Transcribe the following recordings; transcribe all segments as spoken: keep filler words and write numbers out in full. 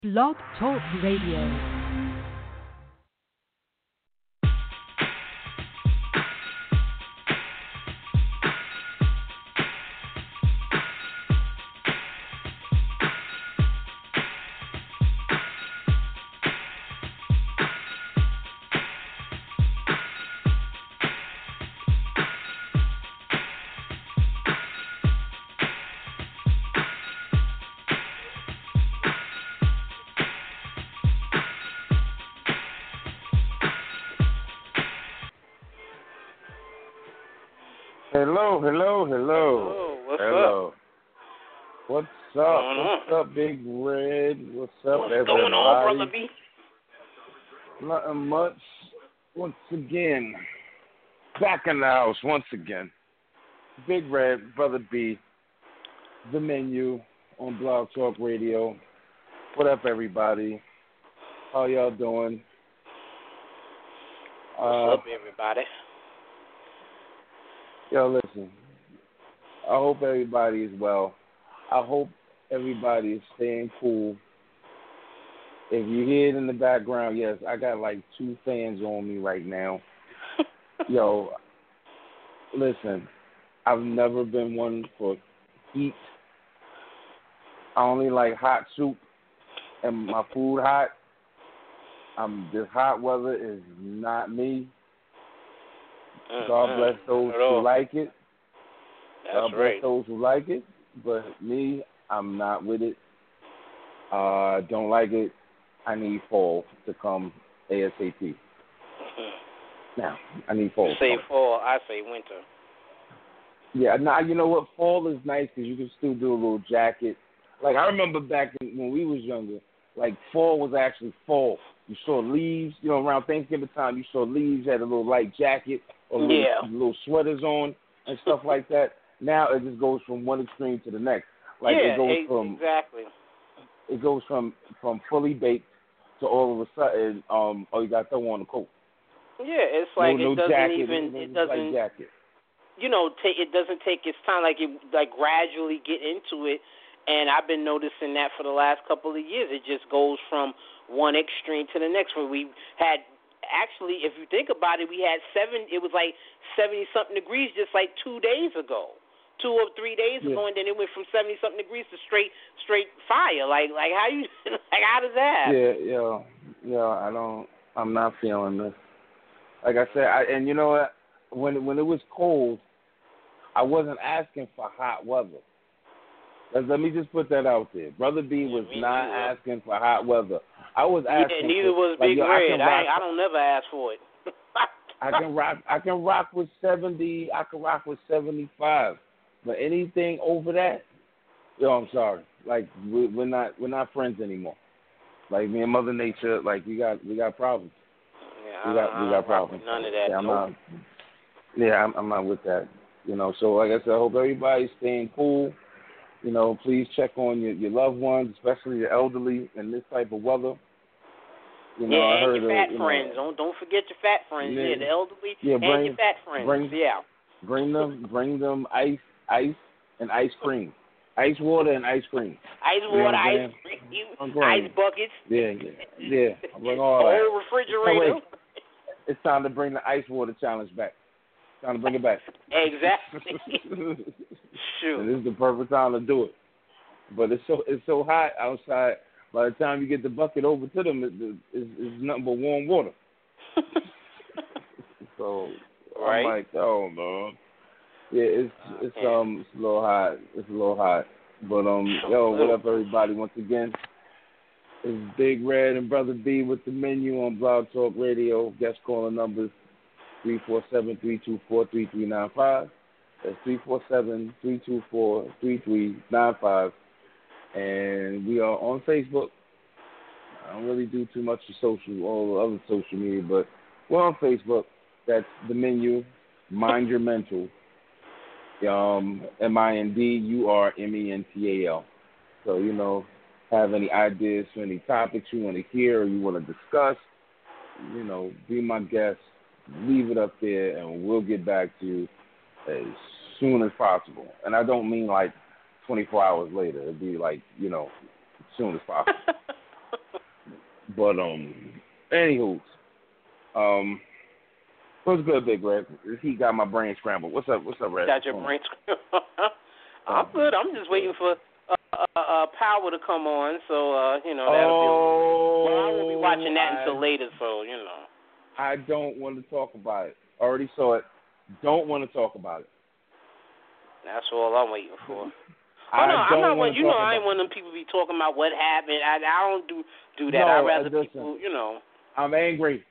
Blog Talk Radio. Hello, hello, hello. Oh, what's hello. up? What's up? What's What's up, Big Red? What's up, What's everybody? going on, Brother B? Nothing much. Once again, back in the house once again. Big Red, Brother B, the menu on Blog Talk Radio. What up, everybody? How y'all doing? What's uh, up, everybody? Yo, listen. I hope everybody is well. I hope everybody is staying cool. If you hear it in the background, yes, I got like two fans on me right now. Yo, listen, I've never been one for heat. I only like hot soup and my food hot. Um, this hot weather is not me. God bless those who like it. That's God bless right. those who like it. But me, I'm not with it. Uh, don't like it. I need fall to come ASAP. Now, I need fall. You say fall, I say winter. Yeah, now you know what? Fall is nice because you can still do a little jacket. Like I remember back when we was younger, like fall was actually fall. You saw leaves, you know, around Thanksgiving time, you saw leaves, had a little light jacket or little, yeah. little sweaters on and stuff like that. Now it just goes from one extreme to the next. Like yeah, it goes e- from exactly. it goes from, from fully baked to all of a sudden, um, oh, you got to throw on a coat. Yeah, it's like no, no it doesn't jacket, even no, it no doesn't jacket. you know take it doesn't take its time like it like gradually get into it. And I've been noticing that for the last couple of years. It just goes from one extreme to the next. Where we had actually, if you think about it, we had seven. It was like seventy something degrees just like two days ago, two or three days Yeah. ago, and then it went from seventy something degrees to straight straight fire. Like like how you like how does that happen? Yeah, yeah, yeah. I don't. I'm not feeling this. Like I said, I, and you know what? When when it was cold, I wasn't asking for hot weather. Let, let me just put that out there. Brother B was yeah, not neither. asking for hot weather. I was asking. Yeah, neither for, was like, Big yo, Red. I, I, rock, I don't never ask for it. I can rock. I can rock with seventy. I can rock with seventy-five. But anything over that, yo, I'm sorry. Like we, we're not we're not friends anymore. Like me and Mother Nature, like we got we got problems. Yeah, We got I, we I got don't rock problems. with none of that. Yeah, I'm nope. not. Yeah, I'm, I'm not with that. You know, so like I said, I hope everybody's staying cool. You know, please check on your, your loved ones, especially your elderly in this type of weather. You know, yeah, I and heard your of, fat you friends. know, Don't don't forget your fat friends. yeah, Yeah, the elderly yeah, and bring, your fat friends. bring, yeah. bring them, bring them ice, ice, and ice cream, ice water and ice cream. Ice You know water, what I'm ice saying? cream, I'm bringing ice buckets. Yeah, yeah, yeah. I'll bring all A that. whole refrigerator. Wait, it's time to bring the ice water challenge back. It's time to bring it back. Exactly. Shoot. And this is the perfect time to do it. But it's so it's so hot outside. By the time you get the bucket over to them, it, it, it's, it's nothing but warm water. So right. I'm like, oh no, yeah, it's it's um it's a little hot. It's a little hot. But um, yo, what up, everybody? Once again, it's Big Red and Brother B with the menu on Blog Talk Radio. Guest calling numbers three four seven, three two four, three three nine five. That's three four seven, three two four, three three nine five. And we are on Facebook. I don't really do too much of social, all the other social media, but we're on Facebook. That's the menu, Mind Your Mental. Um, M I N D U R M E N T A L. So, you know, have any ideas for any topics you want to hear or you want to discuss, you know, be my guest, leave it up there, and we'll get back to you as soon as possible. And I don't mean like twenty-four hours later. It'd be like, you know, as soon as possible. But um, anywho, um, what's good, Big Red? He got my brain scrambled. What's up? What's up, Red? Got your brain scrambled. I'm good. I'm just waiting for uh, uh, uh, Power to come on. So uh, you know that'll oh, be. Well, I won't be watching that I, until later. So you know. I don't want to talk about it. Already saw it. Don't want to talk about it. That's all I'm waiting for. I oh no, don't I'm not want one. You know, I ain't one of them people be talking about what happened. I I don't do do that. No, I rather listen, people, you know. I'm angry.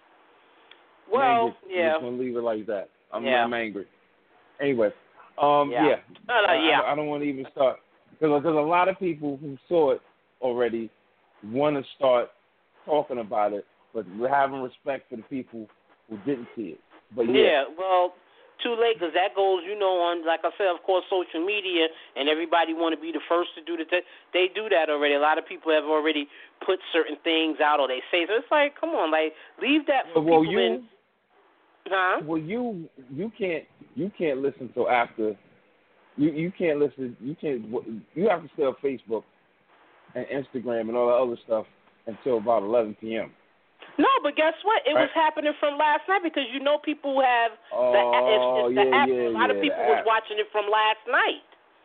Well, I'm angry. yeah. I'm just gonna leave it like that. I'm, yeah. I'm angry. Anyway, um, yeah, yeah. uh, I, yeah. I, I don't want to even start because there's a lot of people who saw it already want to start talking about it, but we're having respect for the people who didn't see it. But yeah, yeah well. Too late, because that goes, you know, on, like I said, of course, social media, and everybody want to be the first to do the th- they do that already. A lot of people have already put certain things out, or they say, so it's like, come on, like, leave that for well, people you, in, huh? Well, you, you can't, you can't listen till after, you, you can't listen, you can't, you have to stay on Facebook and Instagram and all that other stuff until about eleven p.m. No, but guess what? It right? was happening from last night because you know people have oh, the it's, it's the yeah, app. yeah, a lot yeah, of people the was app. watching it from last night.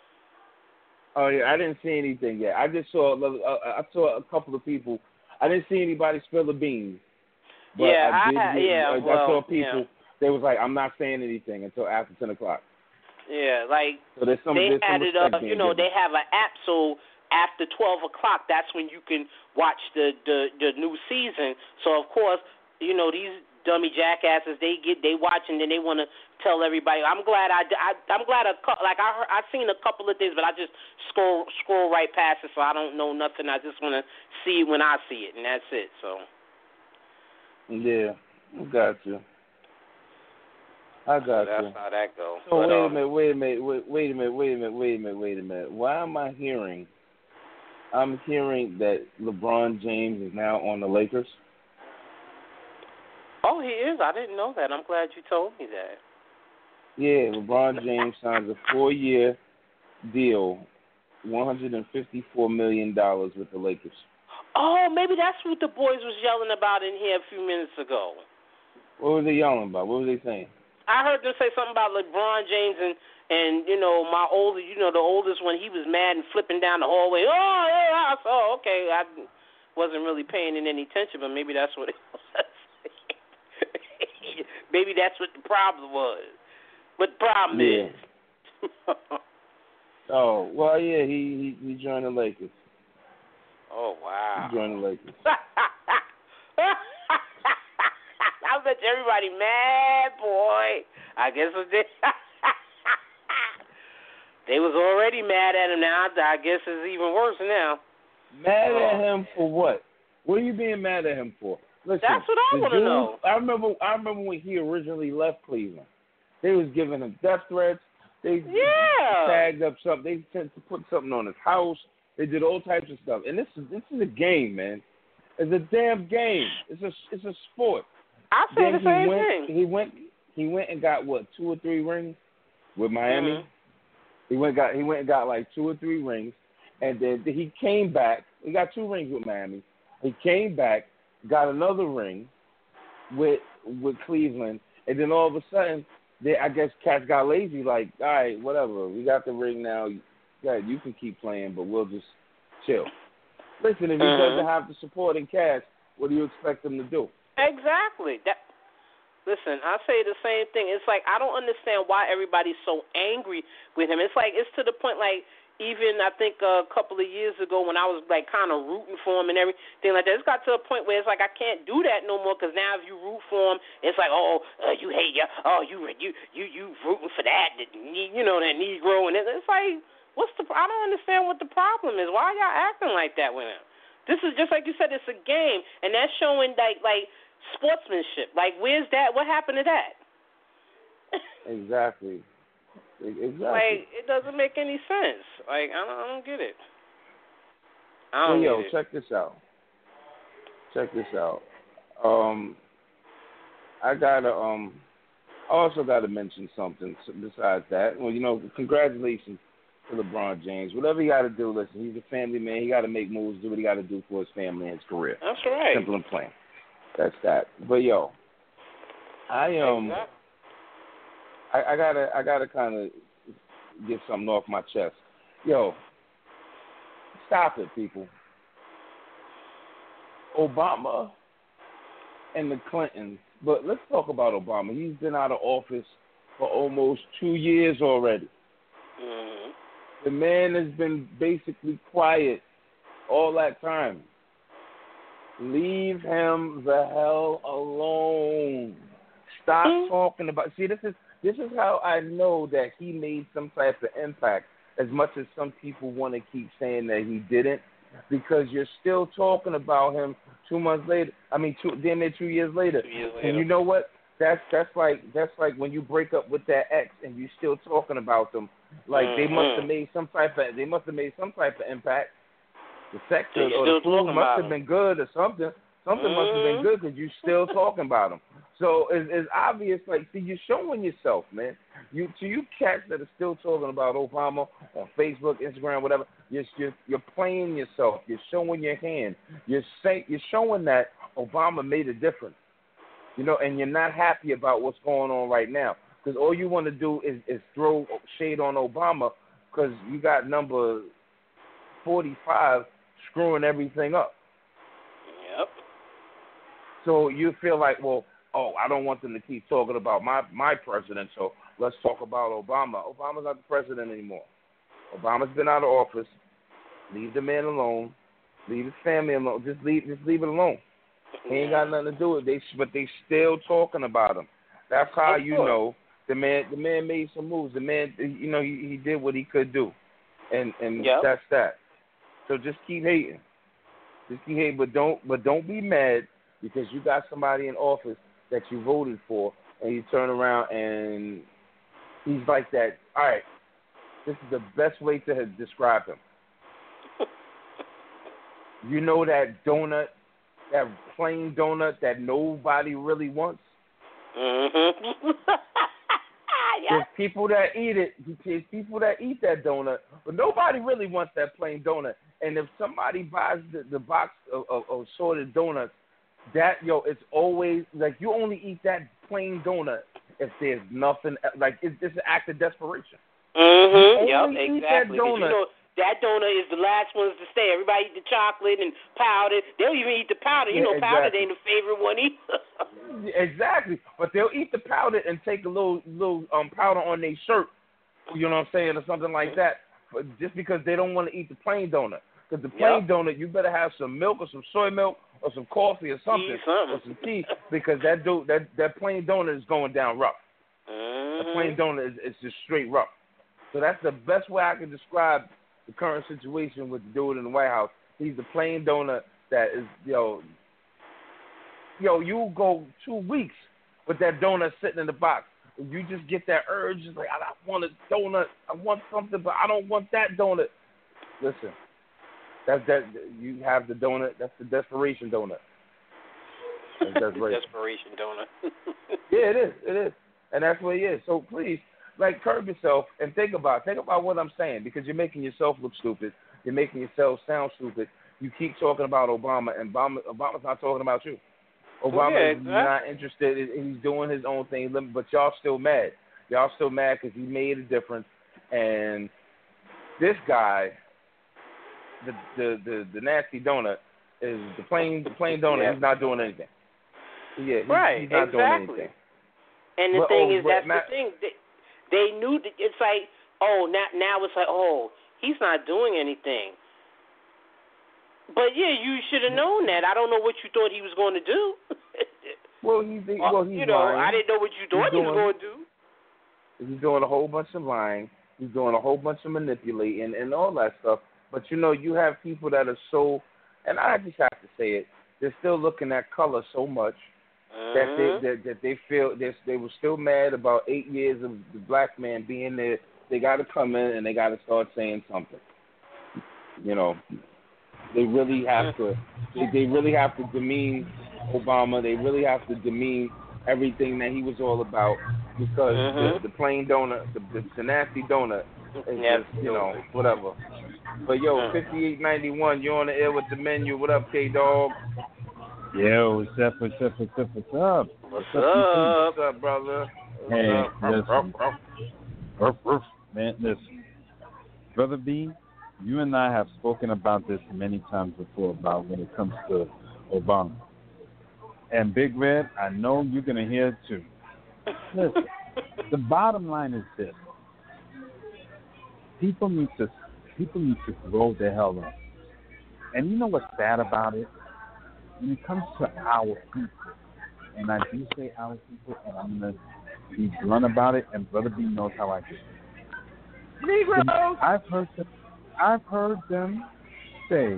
Oh yeah, I didn't see anything yet. I just saw I saw a couple of people. I didn't see anybody spill the beans. But yeah, I did. I, Get, yeah, I, well, I saw people. Yeah. They was like, I'm not saying anything until after ten o'clock. Yeah, like so there's some, they there's had some it up. You know, given. they have an app, so after twelve o'clock, that's when you can watch the, the the new season. So of course, you know these dummy jackasses, they get they watch and then they want to tell everybody. I'm glad I, I I'm glad a like I heard, I seen a couple of things, but I just scroll scroll right past it, so I don't know nothing. I just want to see it when I see it, and that's it. So yeah, I got you. I got so that's you. how that goes. So but, wait um, a minute, wait a minute, wait, wait a minute, wait a minute, wait a minute, wait a minute. Why am I hearing? I'm hearing that LeBron James is now on the Lakers. Oh, he is. I didn't know that. I'm glad you told me that. Yeah, LeBron James signs a four-year deal, one hundred fifty-four million dollars with the Lakers. Oh, maybe that's what the boys was yelling about in here a few minutes ago. What were they yelling about? What were they saying? I heard them say something about LeBron James and, and you know, my older, you know, the oldest one, he was mad and flipping down the hallway. Oh, yeah, I saw, okay. I wasn't really paying in any attention, but maybe that's what it was. Maybe that's what the problem was. But the problem yeah. is. oh, well, yeah, he, he, he joined the Lakers. Oh, wow. He joined the Lakers. I bet you everybody mad, boy. I guess it did. They was already mad at him now. I guess it's even worse now. Mad oh. at him for what? What are you being mad at him for? Listen, that's what I want to know. I remember. I remember when he originally left Cleveland. They was giving him death threats. They yeah. tagged up something. They tend to put something on his house. They did all types of stuff. And this is this is a game, man. It's a damn game. It's a it's a sport. I say then the same he went, thing. He went. He went and got what two or three rings with Miami. Mm-hmm. He went got he went and got like two or three rings, and then he came back. He got two rings with Miami. He came back, got another ring with with Cleveland, and then all of a sudden, they I guess cats got lazy. Like, all right, whatever, we got the ring now. Yeah, you can keep playing, but we'll just chill. Listen, if he mm-hmm. doesn't have the supporting cast, what do you expect him to do? Exactly. That. Listen, I say the same thing. It's like I don't understand why everybody's so angry with him. It's like it's to the point like even I think a couple of years ago when I was like kind of rooting for him and everything like that. It's got to a point where it's like I can't do that no more because now if you root for him, it's like oh uh, you hate ya, oh you you you you rooting for that you know that Negro and it's like what's the I don't understand what the problem is. Why are y'all acting like that with him? This is just like you said. It's a game and that's showing like like. sportsmanship. Like, where's that? What happened to that? Exactly. Exactly. Like, it doesn't make any sense. Like, I don't, I don't get it. I don't hey, yo, get it. check this out. Check this out. Um, I gotta um, I also gotta mention something besides that. Well, you know, congratulations to LeBron James. Whatever he got to do, listen, he's a family man. He got to make moves, do what he got to do for his family and his career. That's right. Simple and plain. That's that. But yo, I um, exactly. I, I gotta, I gotta kind of get something off my chest. Yo, stop it, people. Obama and the Clintons. But let's talk about Obama. He's been out of office for almost two years already. Mm-hmm. The man has been basically quiet all that time. Leave him the hell alone. Stop mm-hmm. talking about. See, this is this is how I know that he made some type of impact. As much as some people want to keep saying that he didn't, because you're still talking about him two months later. I mean, two, damn near two years later. Two years later. And you know what? That's that's like that's like when you break up with that ex and you still talking about them. Like mm-hmm. they must have made some type of they must have made some type of impact. The sex so or the food must have been good or something. Something mm-hmm. must have been good because you're still talking about them. So it's, it's obvious. Like, see, you're showing yourself, man. You to you cats that are still talking about Obama on Facebook, Instagram, whatever. You're you're, you're playing yourself. You're showing your hand. You're say, you're showing that Obama made a difference. You know, and you're not happy about what's going on right now because all you want to do is, is throw shade on Obama because you got number forty-five screwing everything up. Yep. So you feel like, well, oh, I don't want them to keep talking about my, my president, so let's talk about Obama. Obama's not the president anymore. Obama's been out of office. Leave the man alone. Leave his family alone. Just leave just leave it alone. He ain't got nothing to do with it. They, but they still talking about him. That's how you know the man. The man made some moves. The man, you know, he, he did what he could do, and and yep. that's that. So just keep hating. Just keep hating, but don't but don't be mad because you got somebody in office that you voted for, and you turn around and he's like that. All right, this is the best way to describe him. You know that donut. That plain donut that nobody really wants. Mm-hmm. There's people that eat it. There's people that eat that donut, but nobody really wants that plain donut. And if somebody buys the, the box of, of, of assorted donuts, that yo, it's always like you only eat that plain donut if there's nothing like it's just an act of desperation. Mm-hmm. You only yep, eat exactly. that donut. You know, that donut is the last ones to stay. Everybody eat the chocolate and powder. They'll even eat the powder. You yeah, know, exactly. powder ain't the favorite one either. Exactly. But they'll eat the powder and take a little little um powder on their shirt, you know what I'm saying, or something like that, but just because they don't want to eat the plain donut. Because the plain yep. donut, you better have some milk or some soy milk or some coffee or something, something. or some tea, because that do, that that plain donut is going down rough. Mm-hmm. The plain donut is, is just straight rough. So that's the best way I can describe the current situation with the dude in the White House. He's the plain donut that is, yo, yo, you go two weeks with that donut sitting in the box. You just get that urge, just like, I want a donut. I want something, but I don't want that donut. Listen, that's that. You have the donut. That's the desperation donut. That's desperation. Desperation donut. Yeah, it is. It is. And that's what it is. So please, like, curb yourself and think about think about what I'm saying, because you're making yourself look stupid. You're making yourself sound stupid. You keep talking about Obama, and Obama, Obama's not talking about you. Obama yeah, is exactly. not interested. He's doing his own thing, but y'all still mad. Y'all still mad because he made a difference. And this guy, the the the, the nasty donut, is the plain the plain donut. Yeah. He's not doing anything. Yeah, he's, right, he's not exactly. doing anything. And the but, thing oh, is, that's Matt, the thing. They, they knew that it's like, oh, now now it's like, oh, he's not doing anything. But yeah, you should have known that. I don't know what you thought he was going to do. well, he's well, he's you know, lying. I didn't know what you thought he's he was going to do. He's doing a whole bunch of lying. He's doing a whole bunch of manipulating and all that stuff. But you know, you have people that are so, and I just have to say it, they're still looking at color so much mm-hmm. that they that, that they feel they they were still mad about eight years of the black man being there. They got to come in and they got to start saying something. You know. They really have to. They, they really have to demean Obama. They really have to demean everything that he was all about, because mm-hmm. the, the plain donut, the, the, the nasty donut, It's Yep. just, you know, whatever. But yo, fifty-eight ninety-one, you're on the air with the menu. What up, K Dog? Yo, what's up, what's up, what's up, what's up? What's, what's up? What's up, brother? What's Hey, up? listen. Ruff, ruff, Ruff, ruff. Man, listen. Brother B, you and I have spoken about this many times before about when it comes to Obama. And Big Red, I know you're going to hear it too. Listen, the bottom line is this. People need to people need to grow the hell up. And you know what's sad about it? When it comes to our people, and I do say our people, and I'm going to be blunt about it, and Brother B knows how I feel. Negroes! I've heard them, I've heard them say,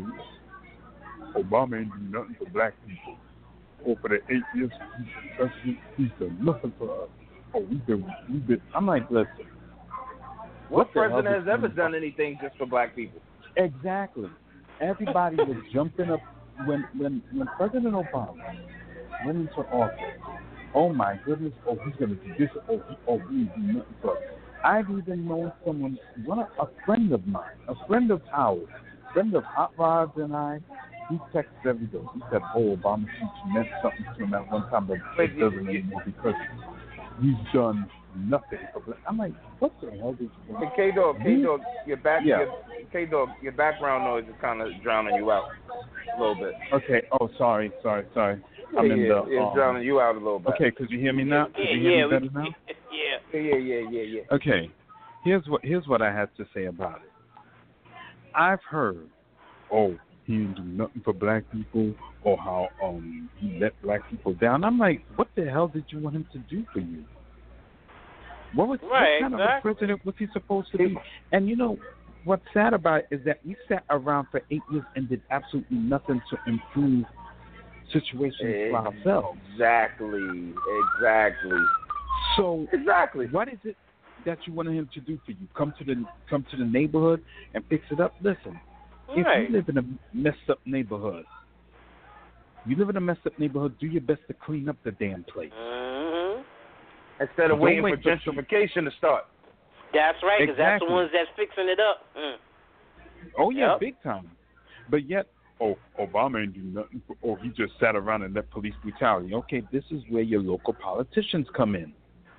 Obama ain't do nothing for black people. Or for the eight years he's been president, he's done nothing for us. Oh, we've been, we've been. I'm like, listen. What, what president has ever ever done anything just for black people? Exactly. Everybody was jumping up when when when President Obama went into office. Oh my goodness! Oh, he's gonna do this. Oh, he, oh, we do nothing for us. I've even known someone, one a friend of mine, a friend of ours, friend of Hot Rods and I. He texts every day. He said, "Oh, Obama speech meant something to him at one time, but it doesn't anymore because he's done nothing for black." I'm like, what the hell did you do? K Dog, K Dog, your back, yeah. K Dog, your background noise is kind of drowning you out a little bit. Okay. Oh, sorry, sorry, sorry. I'm yeah, in yeah, the. It's um, drowning you out a little bit. Okay, could you hear me now? Could Yeah, you hear yeah, me better we, now? Yeah. Yeah, yeah, yeah, yeah. Okay. Here's what here's what I had to say about it. I've heard, oh, he didn't do nothing for black people, or how um he let black people down. I'm like, what the hell did you want him to do for you? What was Right, what kind exactly. of a president was he supposed to be? And you know what's sad about it is that we sat around for eight years and did absolutely nothing to improve situations for ourselves. Exactly, exactly. So exactly, what is it that you wanted him to do for you? Come to the come to the neighborhood and fix it up? Listen, Right. if you live in a messed up neighborhood, you live in a messed up neighborhood, do your best to clean up the damn place. Mm-hmm. Instead of Don't waiting wait for for gentrification to start. That's right, because that's the Exactly. ones that's fixing it up. Mm. Oh yeah, Yep. big time. But yet, oh, Obama ain't do nothing. For, oh, he just sat around and let police brutality. Okay, this is where your local politicians come in.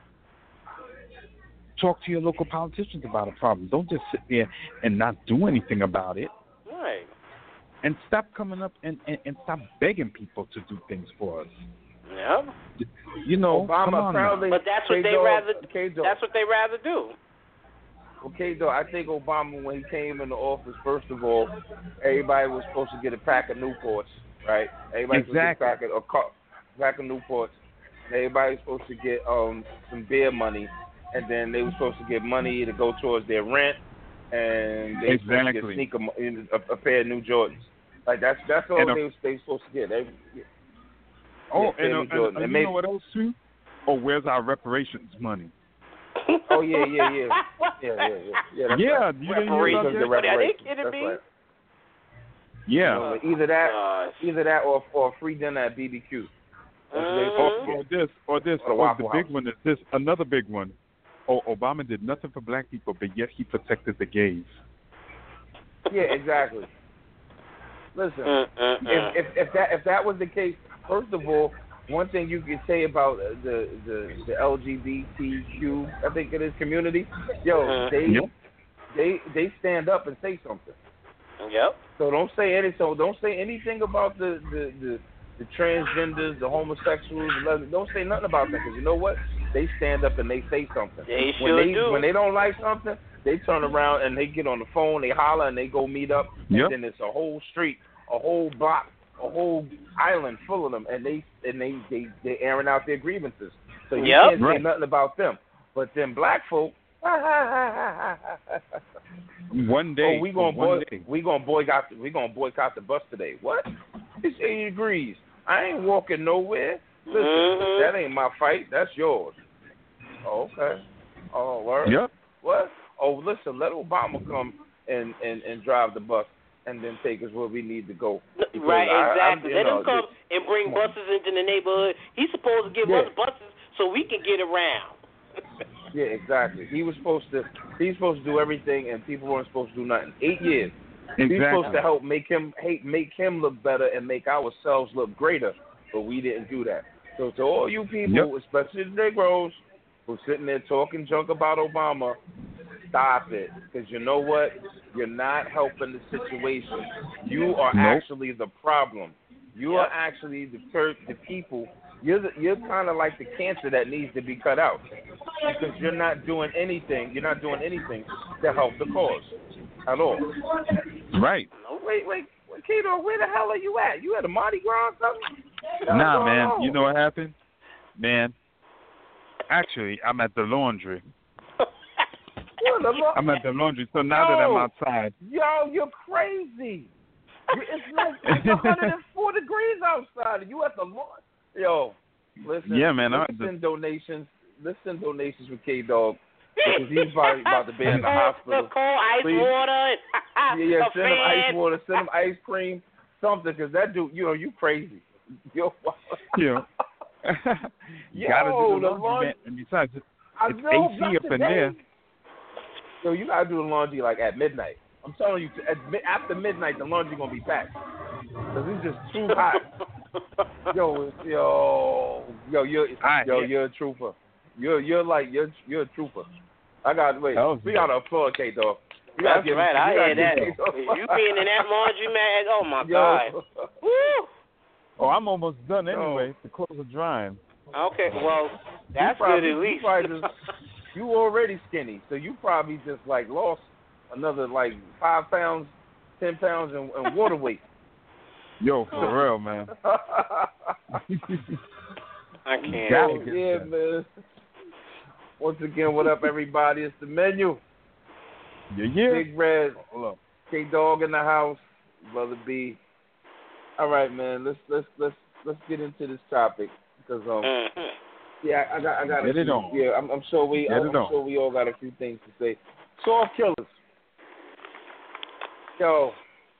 Talk to your local politicians about a problem. Don't just sit there and not do anything about it. Right. And stop coming up and, and, and stop begging people to do things for us. Yep. You know, Obama come on proudly, now. But that's what they K-Dog, rather. K-Dog. That's what they rather do. Okay, though, I think Obama, when he came into office, first of all, everybody was supposed to get a pack of Newports, right? Everybody was Exactly. supposed to get a, pack of, a pack of Newports. And everybody was supposed to get um some beer money, and then they were supposed to get money to go towards their rent, and they were supposed to Exactly. get sneaker, mo- a, a pair of new Jordans. Like that's that's all And a- they was they were supposed to get. They, Oh, yeah, and, New uh, and, Jordan. and And you maybe- know what else too? Oh, where's our reparations money? Oh yeah, yeah, yeah, yeah, yeah, yeah. Yeah, that's Yeah, right. you didn't hear about Reparations, that? the Are they reparations. kidding That's me? right. Yeah. You know, either that, Gosh. either that, or or a free dinner at B B Q. That's what they Mhm. supposed Or, to or get. this, or this, Or the or Waffle the big House. one is this. Another big one. Oh, Obama did nothing for black people, but yet he protected the gays. Yeah, exactly. Listen, Mm-mm-mm. if, if if that if that was the case, first of all, one thing you could say about the the the L G B T Q, I think it is community, yo, Mhm. they Yep. they they stand up and say something. Yep. So don't say any so don't say anything about the the the, the transgenders, the homosexuals, the lesbians. Don't say nothing about them, because you know what? They stand up and they say something. They when sure they do. when they don't like something, they turn around and they get on the phone, they holler, and they go meet up, Yep. and then it's a whole street, a whole block, a whole island full of them, and they and they they they airing out their grievances. So you Yep. can't say Right. nothing about them. But then black folk, One day. oh, we gonna one boy, day. we gonna boycott we gonna boycott the bus today. What? It's eighty degrees. I ain't walking nowhere. Listen, Mhm. that ain't my fight. That's yours. Oh, okay. Oh, word. Yep. What? Oh, listen. Let Obama come and, and, and drive the bus, and then take us where we need to go. Because Right, I- I'm- exactly. you Let know, him come and bring come on. buses into the neighborhood. He's supposed to give Yeah. us buses so we can get around. Yeah, exactly. He was supposed to. He's supposed to do everything, and people weren't supposed to do nothing. Eight years. Exactly. He's supposed to help make him hate, make him look better and make ourselves look greater, but we didn't do that. So to all you people, yep. especially the Negroes, who's sitting there talking junk about Obama, stop it. Because you know what? You're not helping the situation. You are nope. actually the problem. You yep. are actually the the people. You're the, you're kind of like the cancer that needs to be cut out because you're not doing anything. You're not doing anything to help the cause at all. Right. No, wait, wait, wait, Kato, where the hell are you at? You at a Mardi Gras or something? Nah, man. On? You know what happened? Man, actually, I'm at the laundry. Lo- I'm at the laundry, so now yo, that I'm outside. Yo, you're crazy. It's like it's one hundred four degrees outside, and you at the laundry. Yo, listen. Yeah, man. Let's send donations. Let's send donations for K Dog because he's probably about to be in the hospital. The cold ice Please. water. yeah, yeah. Send him ice water. Send him ice cream. Something, because that dude, you know, you crazy. Yo. yeah. Yo, gotta do the the laundry, laundry. Man. And besides, it's I know, A C up in there. Yo, you gotta do the laundry like at midnight. I'm telling you, at, after midnight, the laundry gonna be packed because it's just too hot. Yo, yo, yo, you're, right, yo, yeah. you're a trooper. You're, you're like, you're, you're a trooper. I got wait. Oh, we got to applaud K Dog. That's give, right. I hear that. You being in that laundry, man. Oh my yo. God. Woo. Oh, I'm almost done anyway. The clothes are drying. Okay, well, that's probably, good at least. You, just, you already skinny, so you probably just like lost another like five pounds, ten pounds in, in water weight. Yo, for real, man. I can't. Oh, yeah, man. Once again, what up, everybody? It's the menu. Yeah, yeah. Big Red, K Dog in the house, Brother B. All right, man. Let's let's let's let's get into this topic because um mm-hmm. yeah I got I got get a it few, on. yeah I'm, I'm sure we get I'm, I'm sure we all got a few things to say. Soft killers. Yo,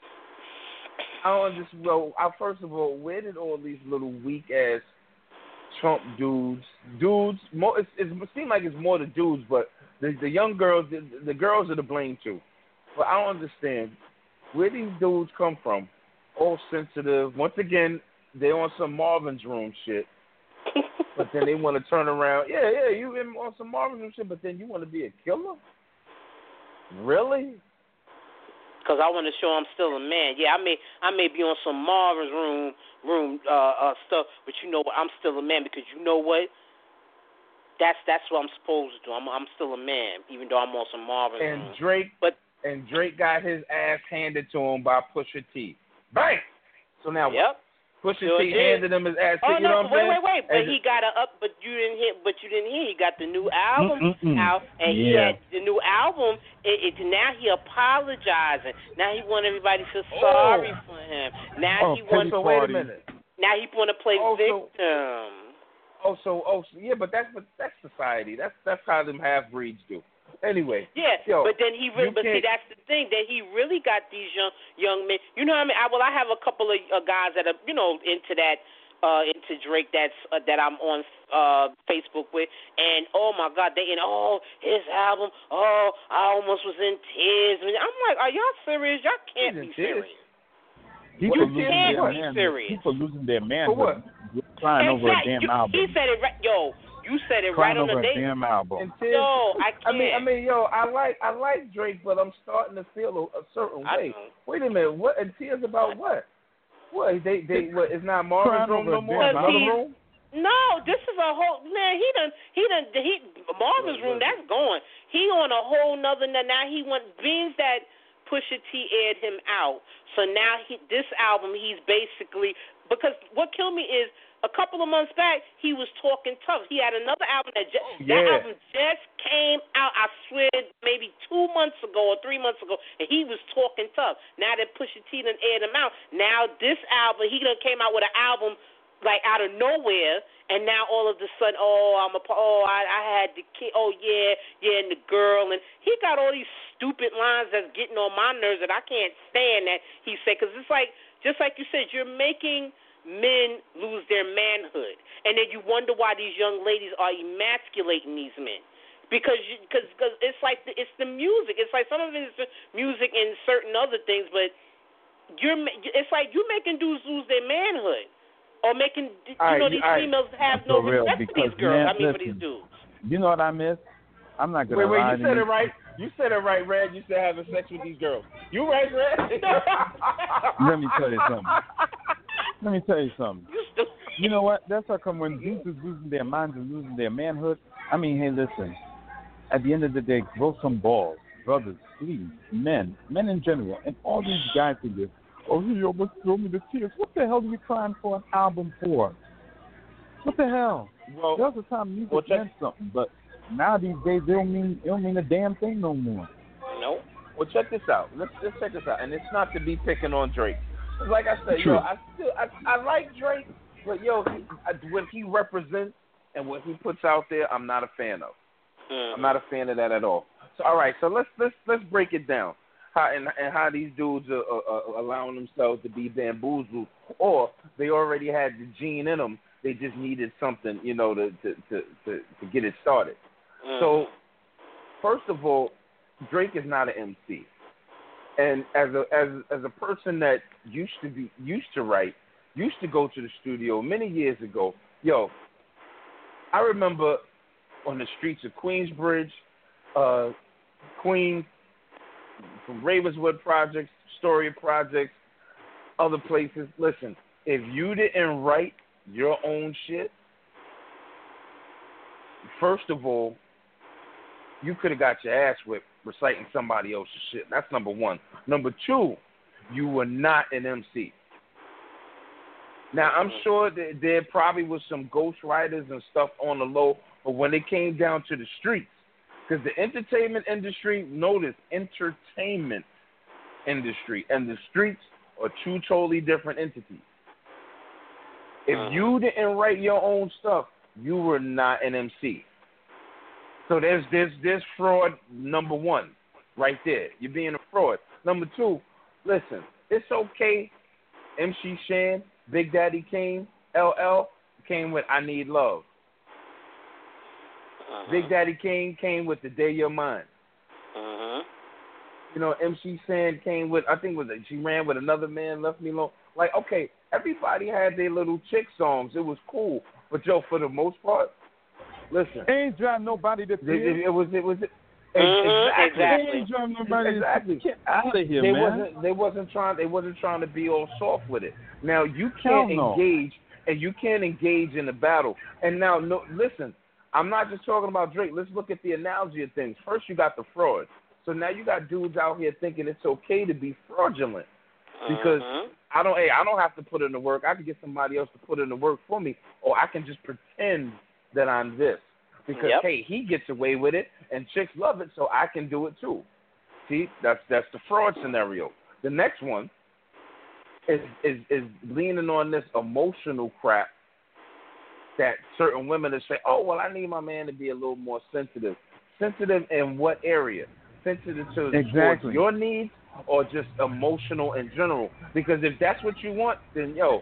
I don't just well. I, first of all, where did all these little weak ass Trump dudes, dudes? More, it's, it's, it seems like it's more the dudes, but the the young girls, the, the girls are to blame too. But I don't understand where these dudes come from. All sensitive. Once again, they on some Marvin's Room shit. But then they want to turn around. Yeah, yeah, you in on some Marvin's Room shit, but then you want to be a killer? Really? Because I want to show I'm still a man. Yeah, I may I may be on some Marvin's Room room uh, uh, stuff, but you know what? I'm still a man because you know what? That's that's what I'm supposed to do. I'm I'm still a man, even though I'm on some Marvin's and Room. Drake, but and Drake got his ass handed to him by Pusha T. Bang. So now yep. what? Pusha sure T did. handed him his ass. Oh you no! know what wait, I'm wait, wait! But and he got a up. But you didn't hear. But you didn't hear. He got the new album Mm-mm-mm. out, and yeah. he had the new album. It, it now he apologizing. Now he want everybody to feel sorry oh. for him. Now oh, he want. So wait a minute. Now he want to play oh, victim. So, oh, so oh, so, yeah, but that's but that's society. That's that's how them half breeds do. Anyway. Yeah, yo, but then he really, but see, can't... that's the thing that he really got these young young men. You know what I mean? I, well, I have a couple of uh, guys that are you know into that. Uh, into Drake, that's uh, that I'm on uh, Facebook with, and oh my God, they in oh his album, oh I almost was in tears. I'm like, are y'all serious? Y'all can't be serious. People you losing can't their be man. serious. People losing their man. For what? Crying over a Exactly. damn you, album. He said it right, yo. You said it Crying right on over the a day. damn album. Yo, I can't. I mean, I mean, yo, I like I like Drake, but I'm starting to feel a, a certain way. Wait a minute, what? And tears about what? What? They they what? It's not Marvin's Room no more. Marvin's Room. No, this is a whole man. He done, he done, he Marvin's Room. That's going. He on a whole nother. Now he want beans that Pusha T aired him out. So now he this album he's basically because what killed me is a couple of months back he was talking tough. He had another album that just, oh, yeah. that album just came out. I swear maybe two months ago or three months ago, and he was talking tough. Now that Pusha T done aired him out, now this album he done came out with an album. Like out of nowhere, and now all of a sudden, oh, I'm a, oh, I, I had the kid, oh yeah, yeah, and the girl, and he got all these stupid lines that's getting on my nerves that I can't stand that he said, because it's like, just like you said, you're making men lose their manhood, and then you wonder why these young ladies are emasculating these men. Because you, cause, cause it's like the, it's the music. It's like some of it is the music and certain other things, but you're it's like you're making dudes lose their manhood, or making you all know right, these right. females have For no real, respect for these girls. man, I mean, listen, for these dudes. You know what I miss? I'm not gonna Wait, wait, lie you to said you. it right. You said it right, Red. You said having sex with these girls. You right, Red? Let me tell you something. Let me tell you something. You know what? That's how come when dudes is losing their minds and losing their manhood. I mean, hey, listen. At the end of the day, grow some balls, brothers, please, men, men in general, and all these guys in this. Oh, he almost threw me to tears. What the hell are you crying for an album for? What the hell? Well, there was a time music well, check, meant something, but now these days they don't mean it don't mean a damn thing no more. No. Well, check this out. Let's let's check this out, and it's not to be picking on Drake. Like I said, True. yo, I still I, I like Drake, but yo, he, I, what he represents and what he puts out there, I'm not a fan of. Mm. I'm not a fan of that at all. So, all right, so let's let's let's break it down. How and, and how these dudes are, are, are allowing themselves to be bamboozled, or they already had the gene in them. They just needed something, you know, to to to, to, to get it started. Mm. So, first of all, Drake is not an M C, and as a as as a person that used to be used to write, used to go to the studio many years ago. Yo, I remember on the streets of Queensbridge, uh, Queens, from Ravenswood Projects, Story Projects, other places. Listen, if you didn't write your own shit, first of all, you could have got your ass whipped reciting somebody else's shit. That's number one. Number two, you were not an M C. Now, I'm sure that there probably was some ghostwriters and stuff on the low, but when it came down to the streets, because the entertainment industry, notice, entertainment industry and the streets are two totally different entities. If you didn't write your own stuff, you were not an M C. So there's there's there's fraud number one right there. You're being a fraud. Number two, listen, it's okay. M C Shan, Big Daddy Kane, L L came with I Need Love. Uh-huh. Big Daddy Kane came with The Day You're Mine. Uh-huh. You know, M C Shan came with, I think was it, she ran with Another Man, Left Me Alone. Like, okay, everybody had their little chick songs. It was cool. But, yo, for the most part, listen. Ain't driving nobody to it, it, it was, it was, it, mm-hmm. exactly. Exactly. Ain't driving nobody exactly. to get out of here, they man. Wasn't, they wasn't trying, they wasn't trying to be all soft with it. Now, you can't no. engage, and you can't engage in the battle. And now, no, listen, I'm not just talking about Drake. Let's look at the analogy of things. First, you got the fraud. So now you got dudes out here thinking it's okay to be fraudulent because uh-huh. I don't. Hey, I don't have to put in the work. I can get somebody else to put in the work for me, or I can just pretend that I'm this because yep. hey, he gets away with it, and chicks love it, so I can do it too. See, that's that's the fraud scenario. The next one is is is leaning on this emotional crap that certain women will say, oh, well, I need my man to be a little more sensitive. Sensitive in what area? Sensitive to exactly. your needs or just emotional in general? Because if that's what you want, then, yo,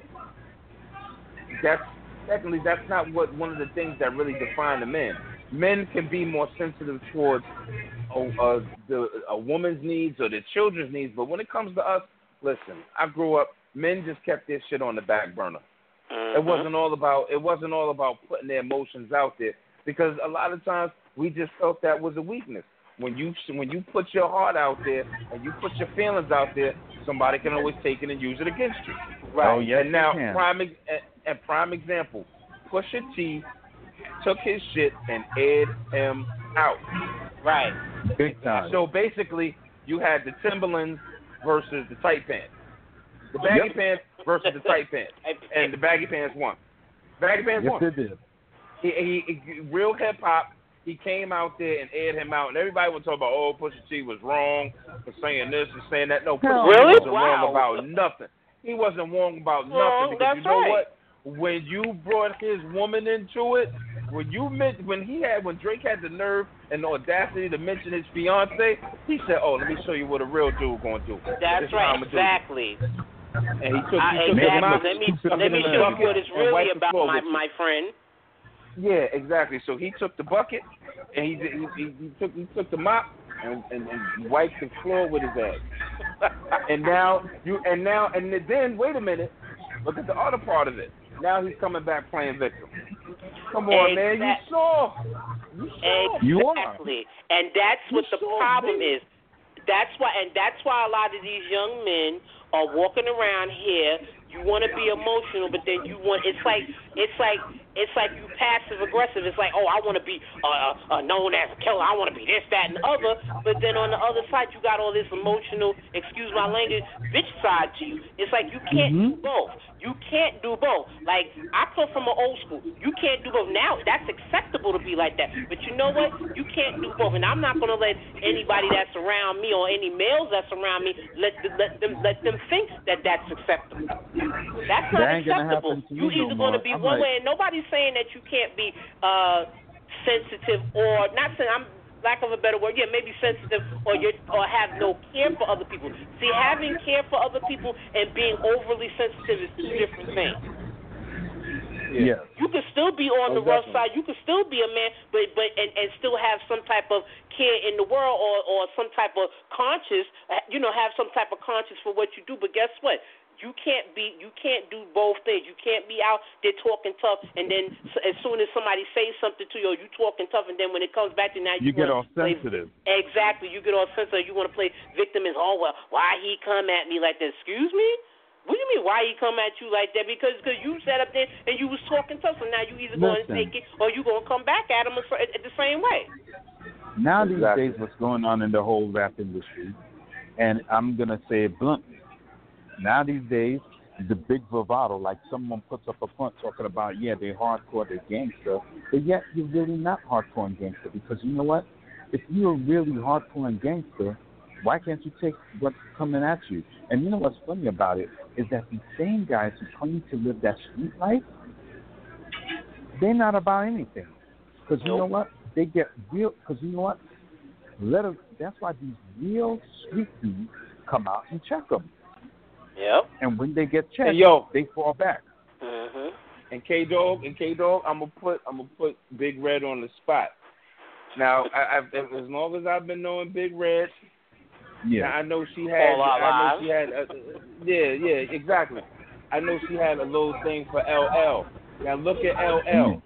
that's technically that's not what one of the things that really define the men. Men can be more sensitive towards a, a, the, a woman's needs or their children's needs, but when it comes to us, listen, I grew up, men just kept their shit on the back burner. Uh-huh. It wasn't all about it wasn't all about putting their emotions out there because a lot of times we just felt that was a weakness. When you when you put your heart out there and you put your feelings out there, somebody can always take it and use it against you. Right. Oh, yes, and now you can. prime and, and prime example, Pusha T took his shit and aired him out. Right. Big time. So basically, you had the Timberlands versus the tight pants. The baggy yep. pants versus the tight pants, and the baggy pants won. Baggy pants yes, won. Yes, it did. He, he, he, real hip hop. He came out there and aired him out, and everybody would talk about, oh, Pusha T was wrong for saying this and saying that. No, Pusha T really? wasn't wow. wrong about nothing. He wasn't wrong about well, nothing because that's you know right. what? When you brought his woman into it, when you meant when he had when Drake had the nerve and the audacity to mention his fiance, he said, oh, let me show you what a real dude gonna do. That's this right, exactly. And he took, he I, took exactly. him out. Let me let me show you what it's really about, my my friend. Yeah, exactly. So he took the bucket and he did, he, he, he took he took the mop and, and, and wiped the floor with his ass. and now you and now and then wait a minute, look at the other part of it. Now he's coming back playing victim. Come on, exactly. man, you saw. You saw. Exactly. You are. And that's what You the saw, problem baby. is. That's why, and that's why a lot of these young men are walking around here. You want to be emotional, but then you want. It's like it's like it's like you passive aggressive. It's like, oh, I want to be uh, uh, known as a killer. I want to be this, that, and the other. But then on the other side, you got all this emotional, excuse my language, bitch side to you. It's like you can't Mm-hmm. do both. You can't do both. Like, I come from an old school. You can't do both. Now, that's acceptable to be like that. But you know what? You can't do both. And I'm not going to let anybody that's around me or any males that's around me let let them let them think that that's acceptable. That's not That ain't gonna acceptable. happen to You me no either going to more. be I'm one like- way, and nobody's saying that you can't be uh, sensitive or not saying I'm. Lack of a better word, yeah, maybe sensitive or you or have no care for other people. See, having care for other people and being overly sensitive is two different things. Yeah. You can still be on Oh, the rough definitely. side. You can still be a man, but but and, and still have some type of care in the world or or some type of conscience. You know, have some type of conscience for what you do. But guess what? You can't be. You can't do both things. You can't be out there talking tough, and then as soon as somebody says something to you, or you talking tough, and then when it comes back to now, you, You get all play, sensitive. Exactly. You get all sensitive. You want to play victim as, oh well, why he come at me like that? Excuse me. What do you mean? Why he come at you like that? Because cause you sat up there and you was talking tough, so now you either going to Listen. take it or you going to come back at him at the same way. Now these Exactly. days, what's going on in the whole rap industry, and I'm gonna say it bluntly. Now these days, the big bravado, like someone puts up a front talking about, yeah, they're hardcore, they're gangster, but yet you're really not hardcore and gangster, because you know what? If you're really hardcore and gangster, why can't you take what's coming at you? And you know what's funny about it is that these same guys who claim to live that street life, they're not about anything. Because you Nope. know what? They get real, because you know what? Let us, that's why these real street dudes come out and check them. Yep. And when they get checked, Hey, yo. they fall back. Mhm. And K Dog and K Dog, I'm gonna put I'm gonna put Big Red on the spot. Now, I, I've, as long as I've been knowing Big Red, Yeah. I know she had. All our I know lives. she had. Uh, yeah, yeah, exactly. I know she had a little thing for L L. Now look at L L.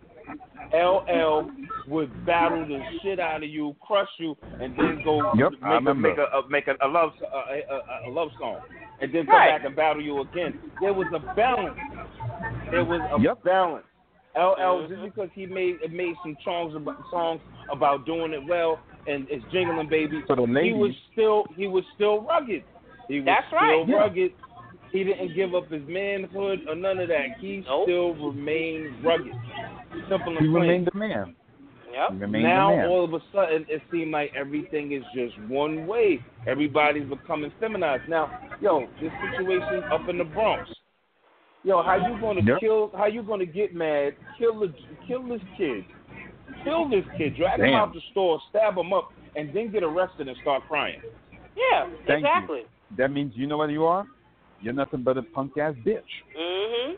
L L would battle the shit out of you, crush you, and then go Yep, make I a remember. make a, a make a, a love a, a, a love song, and then come Right. back and battle you again. There was a balance. There was a Yep. balance. L L just Mhm. because he made made some songs about songs about doing it well and it's jingling baby. For the He ladies. was still he was still rugged. He was That's still right. Yeah. rugged. He didn't give up his manhood or none of that. He Nope. still remained rugged. Simple He and plain. remained the man. Yep. He remained Now the man. all of a sudden it seemed like everything is just one way. Everybody's becoming feminized. Now, yo, this situation up in the Bronx. Yo, how you gonna Yep. kill? How you gonna get mad? Kill the, kill this kid. Kill this kid. Drag him Damn. out the store, stab him up, and then get arrested and start crying. Yeah. Thank exactly. you. That means you know what you are? You're nothing but a punk ass bitch. Mhm.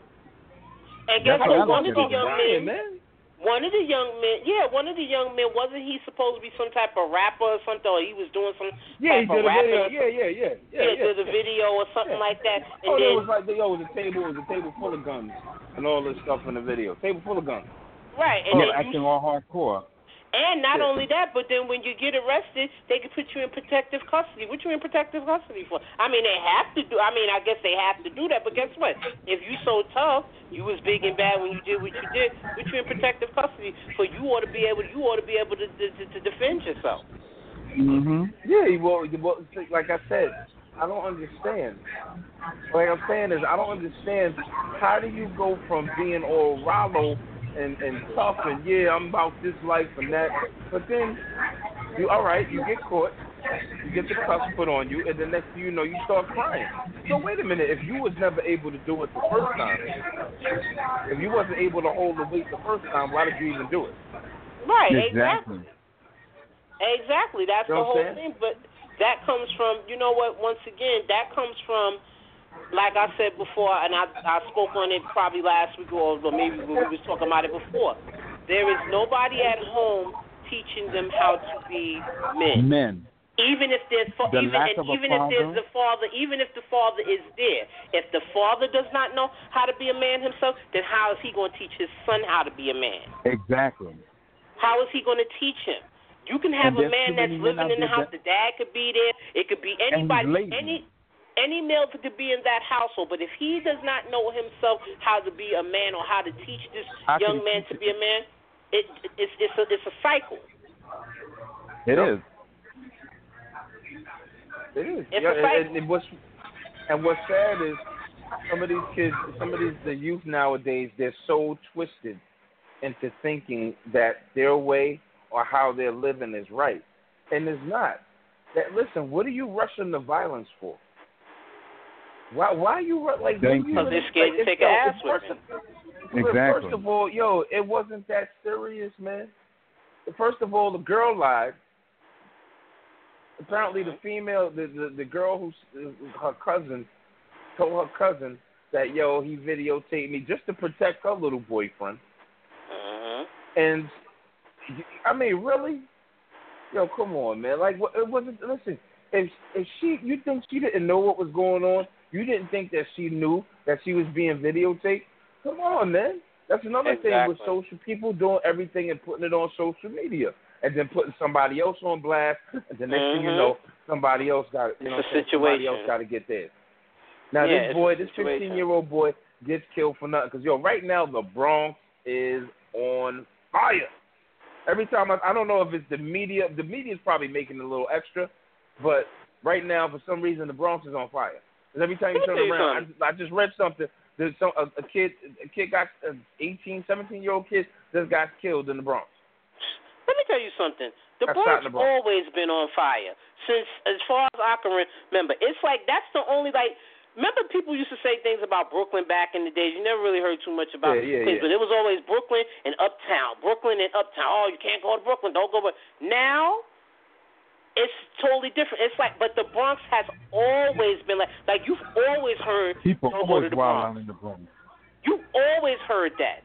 And guess That's what? what I One look of the at it. young Dying, men. man. One of the young men, yeah, one of the young men, wasn't he supposed to be some type of rapper or something, or he was doing some Yeah, he type did of a rapping? video. or Yeah, yeah, yeah, yeah. Yeah, yeah, did a yeah. video or something Yeah. like that. And Oh, then, there was like, yo, it was a table, it was a table full of guns and all this stuff in the video. Table full of guns. right, and Yeah, then you, acting all hardcore. and not Yeah. only that, but then when you get arrested, they can put you in protective custody. What you in protective custody for? I mean, they have to do. I mean, I guess they have to do that. But guess what? If you so tough, you was big and bad when you did what you did. Put you in protective custody, for you ought to be able. You ought to be able to to, to, to defend yourself. Mm-hmm. Yeah, well, well, like I said, I don't understand. Like I'm saying is, I don't understand. How do you go from being all Rollo and, and tough and yeah, I'm about this life and that, but then you all right, you get caught, you get the cuffs put on you, and the next thing you know, you start crying. So wait a minute, if you was never able to do it the first time, if you wasn't able to hold the weight the first time, why did you even do it? Right. Exactly. Exactly. Exactly. That's You know the what whole I'm saying? thing. But that comes from, you know what? Once again, that comes from, like I said before, and I I spoke on it probably last week or maybe when we was talking about it before. there is nobody at home teaching them how to be men. Men. Even if there's fa- The even lack and of a even if there's father. the father, even if the father is there, if the father does not know how to be a man himself, then how is he going to teach his son how to be a man? Exactly. How is he going to teach him? You can have And a there's man too that's many men living out in the there house. that- The dad could be there. It could be And he's anybody, lazy. any any male could be in that household. But if he does not know himself how to be a man or how to teach this How can young he man teach to be a man, it, it's it's a it's a cycle. It is. It is. It's yeah, a cycle. and, and what's and what's sad is some of these kids, some of these the youth nowadays, they're so twisted into thinking that their way or how they're living is right, and it's not. That listen, what are you rushing the violence for? Why? Why are you ru- like? Thank you you. Because they're scared to like, take yo, an ass first whipping. of- Exactly. First of all, yo, it wasn't that serious, man. First of all, the girl lied. Apparently, the female, the the, the girl who's her cousin, told her cousin that yo, he videotaped me just to protect her little boyfriend. Uh-huh. And I mean, really, yo, come on, man. Like, what, it wasn't. Listen, if if she, you think she didn't know what was going on? You didn't think that she knew that she was being videotaped? Come on, man. That's another Exactly. thing with social people doing everything and putting it on social media, and then putting somebody else on blast, and the next Mm-hmm. thing you know, somebody else got it. You know, It's a what I'm saying? Somebody situation. else got to get theirs. Now Yeah, this it's boy, a this situation. fifteen-year-old boy, gets killed for nothing. Because yo, right now the Bronx is on fire. Every time I, I don't know if it's the media. The media is probably making it a little extra, but right now for some reason the Bronx is on fire. Because every time you Let me turn tell you around, I something. just, I just read something. There's some a, a kid, a kid got an eighteen, seventeen-year-old kid just got killed in the Bronx. Let me tell you something. The Got shot Bronx in the Bronx. always been on fire since, as far as I can remember. It's like that's the only like. Remember, people used to say things about Brooklyn back in the days. You never really heard too much about Yeah, yeah, Queens, yeah. but it was always Brooklyn and Uptown. Brooklyn and Uptown. Oh, you can't go to Brooklyn. Don't go. But now it's totally different. It's like, but the Bronx has always been like, like you've always heard. People don't go to always the wild Bronx. out in the Bronx. You've always heard that.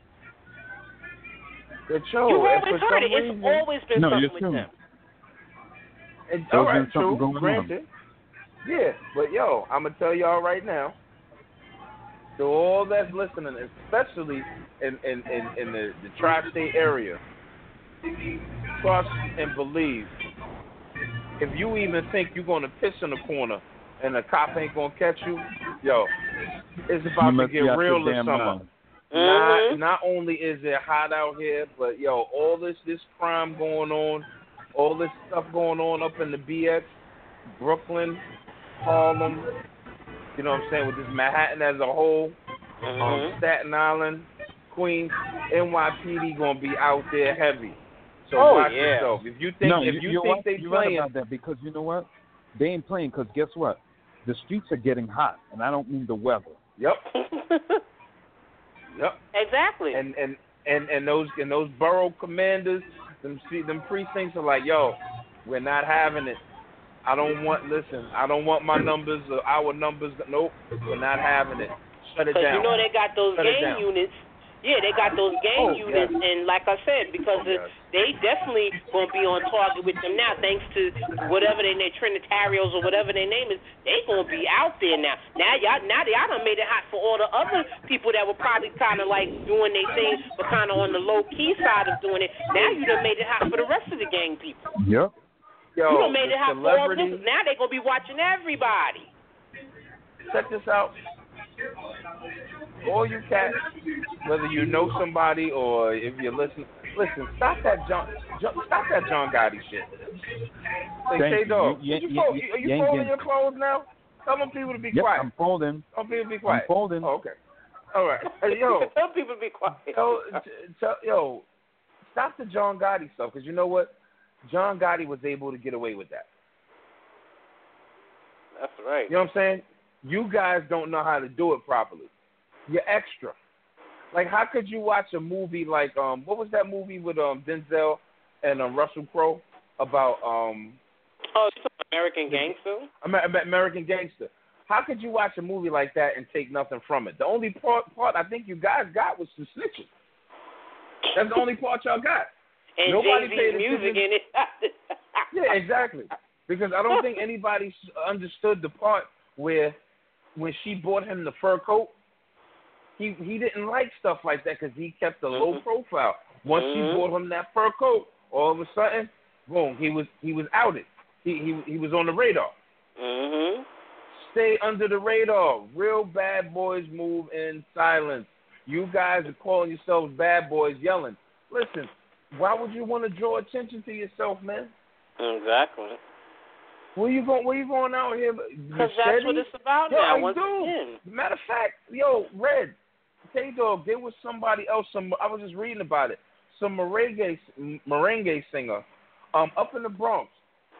But yo, You've and always for heard some it. reason, It's always been No, something you're with true. them. It, There's all right, been something true, going on. granted. Yeah, but yo, I'm gonna tell y'all right now. To all that's listening, especially in in in, in the, the tri-state area, trust and believe. If you even think you're gonna piss in the corner and the cop ain't gonna catch you, yo, it's You about to must get be out real your this damn summer. mind. Mhm. Not not only is it hot out here, but yo, all this this crime going on, all this stuff going on up in the B X, Brooklyn, Harlem, you know what I'm saying, with this Manhattan as a whole, um, Mhm. Staten Island, Queens, N Y P D gonna be out there heavy. So Oh, watch yeah. yourself. If you think No, if you, you you're think right, they you're playing, right about that because you know what? They ain't playing because guess what? The streets are getting hot, and I don't mean the weather. yep, yep. Exactly. And and and and those and those borough commanders, them see them precincts are like, yo, we're not having it. I don't want. Listen, I don't want my numbers or our numbers. Nope, we're not having it. Shut it Because down. you know they got those Shut it gang down. units. Yeah, they got those gang Oh, units, yes. and like I said, because Oh, it, yes. they definitely gonna be on target with them now, thanks to whatever they name, Trinitarios or whatever their name is. They gonna be out there now. Now y'all, now y'all done made it hot for all the other people that were probably kind of like doing their thing, but kind of on the low key side of doing it. Now you done made it hot for the rest of the gang people. Yep. Yo, You done made the it hot for all celebrity. this. Now they gonna be watching everybody. Check this out. All you cats, whether you know somebody or if you listen, listen. Stop that John. John stop that John Gotti shit. Say, Thank Shay you. Dog, You- you, you- fold, you- are you you ain't folding getting- your clothes now? Tell them people to be Yep, quiet. I'm folding. Tell people to be quiet. I'm folding. Oh, okay. All right. Hey, yo, Tell people to be quiet. yo, t- tell, yo, stop the John Gotti stuff because you know what? John Gotti was able to get away with that. That's right. You know what I'm saying? You guys don't know how to do it properly. You're extra. Like, how could you watch a movie like um, what was that movie with um Denzel and um, Russell Crowe about um Oh, it's American Gangster. Amer- American Gangster? How could you watch a movie like that and take nothing from it? The only part, part I think you guys got was some snitching. That's the only part y'all got. And Nobody Jay-Z's music in it. Yeah, exactly. Because I don't think anybody understood the part where when she bought him the fur coat, he he didn't like stuff like that because he kept a mm-hmm. low profile. Once mm-hmm. she bought him that fur coat, all of a sudden, boom, he was he was outed. He he he was on the radar. Mm-hmm. Stay under the radar. Real bad boys move in silence. You guys are calling yourselves bad boys, yelling. Listen, why would you want to draw attention to yourself, man? Exactly. Where you going? Where you going out here? Because that's what it's about yo, now. I once do. Again. Matter of fact, yo, Red, K-Dog, there was somebody else. Some I was just reading about it. Some merengue merengue singer, um, up in the Bronx.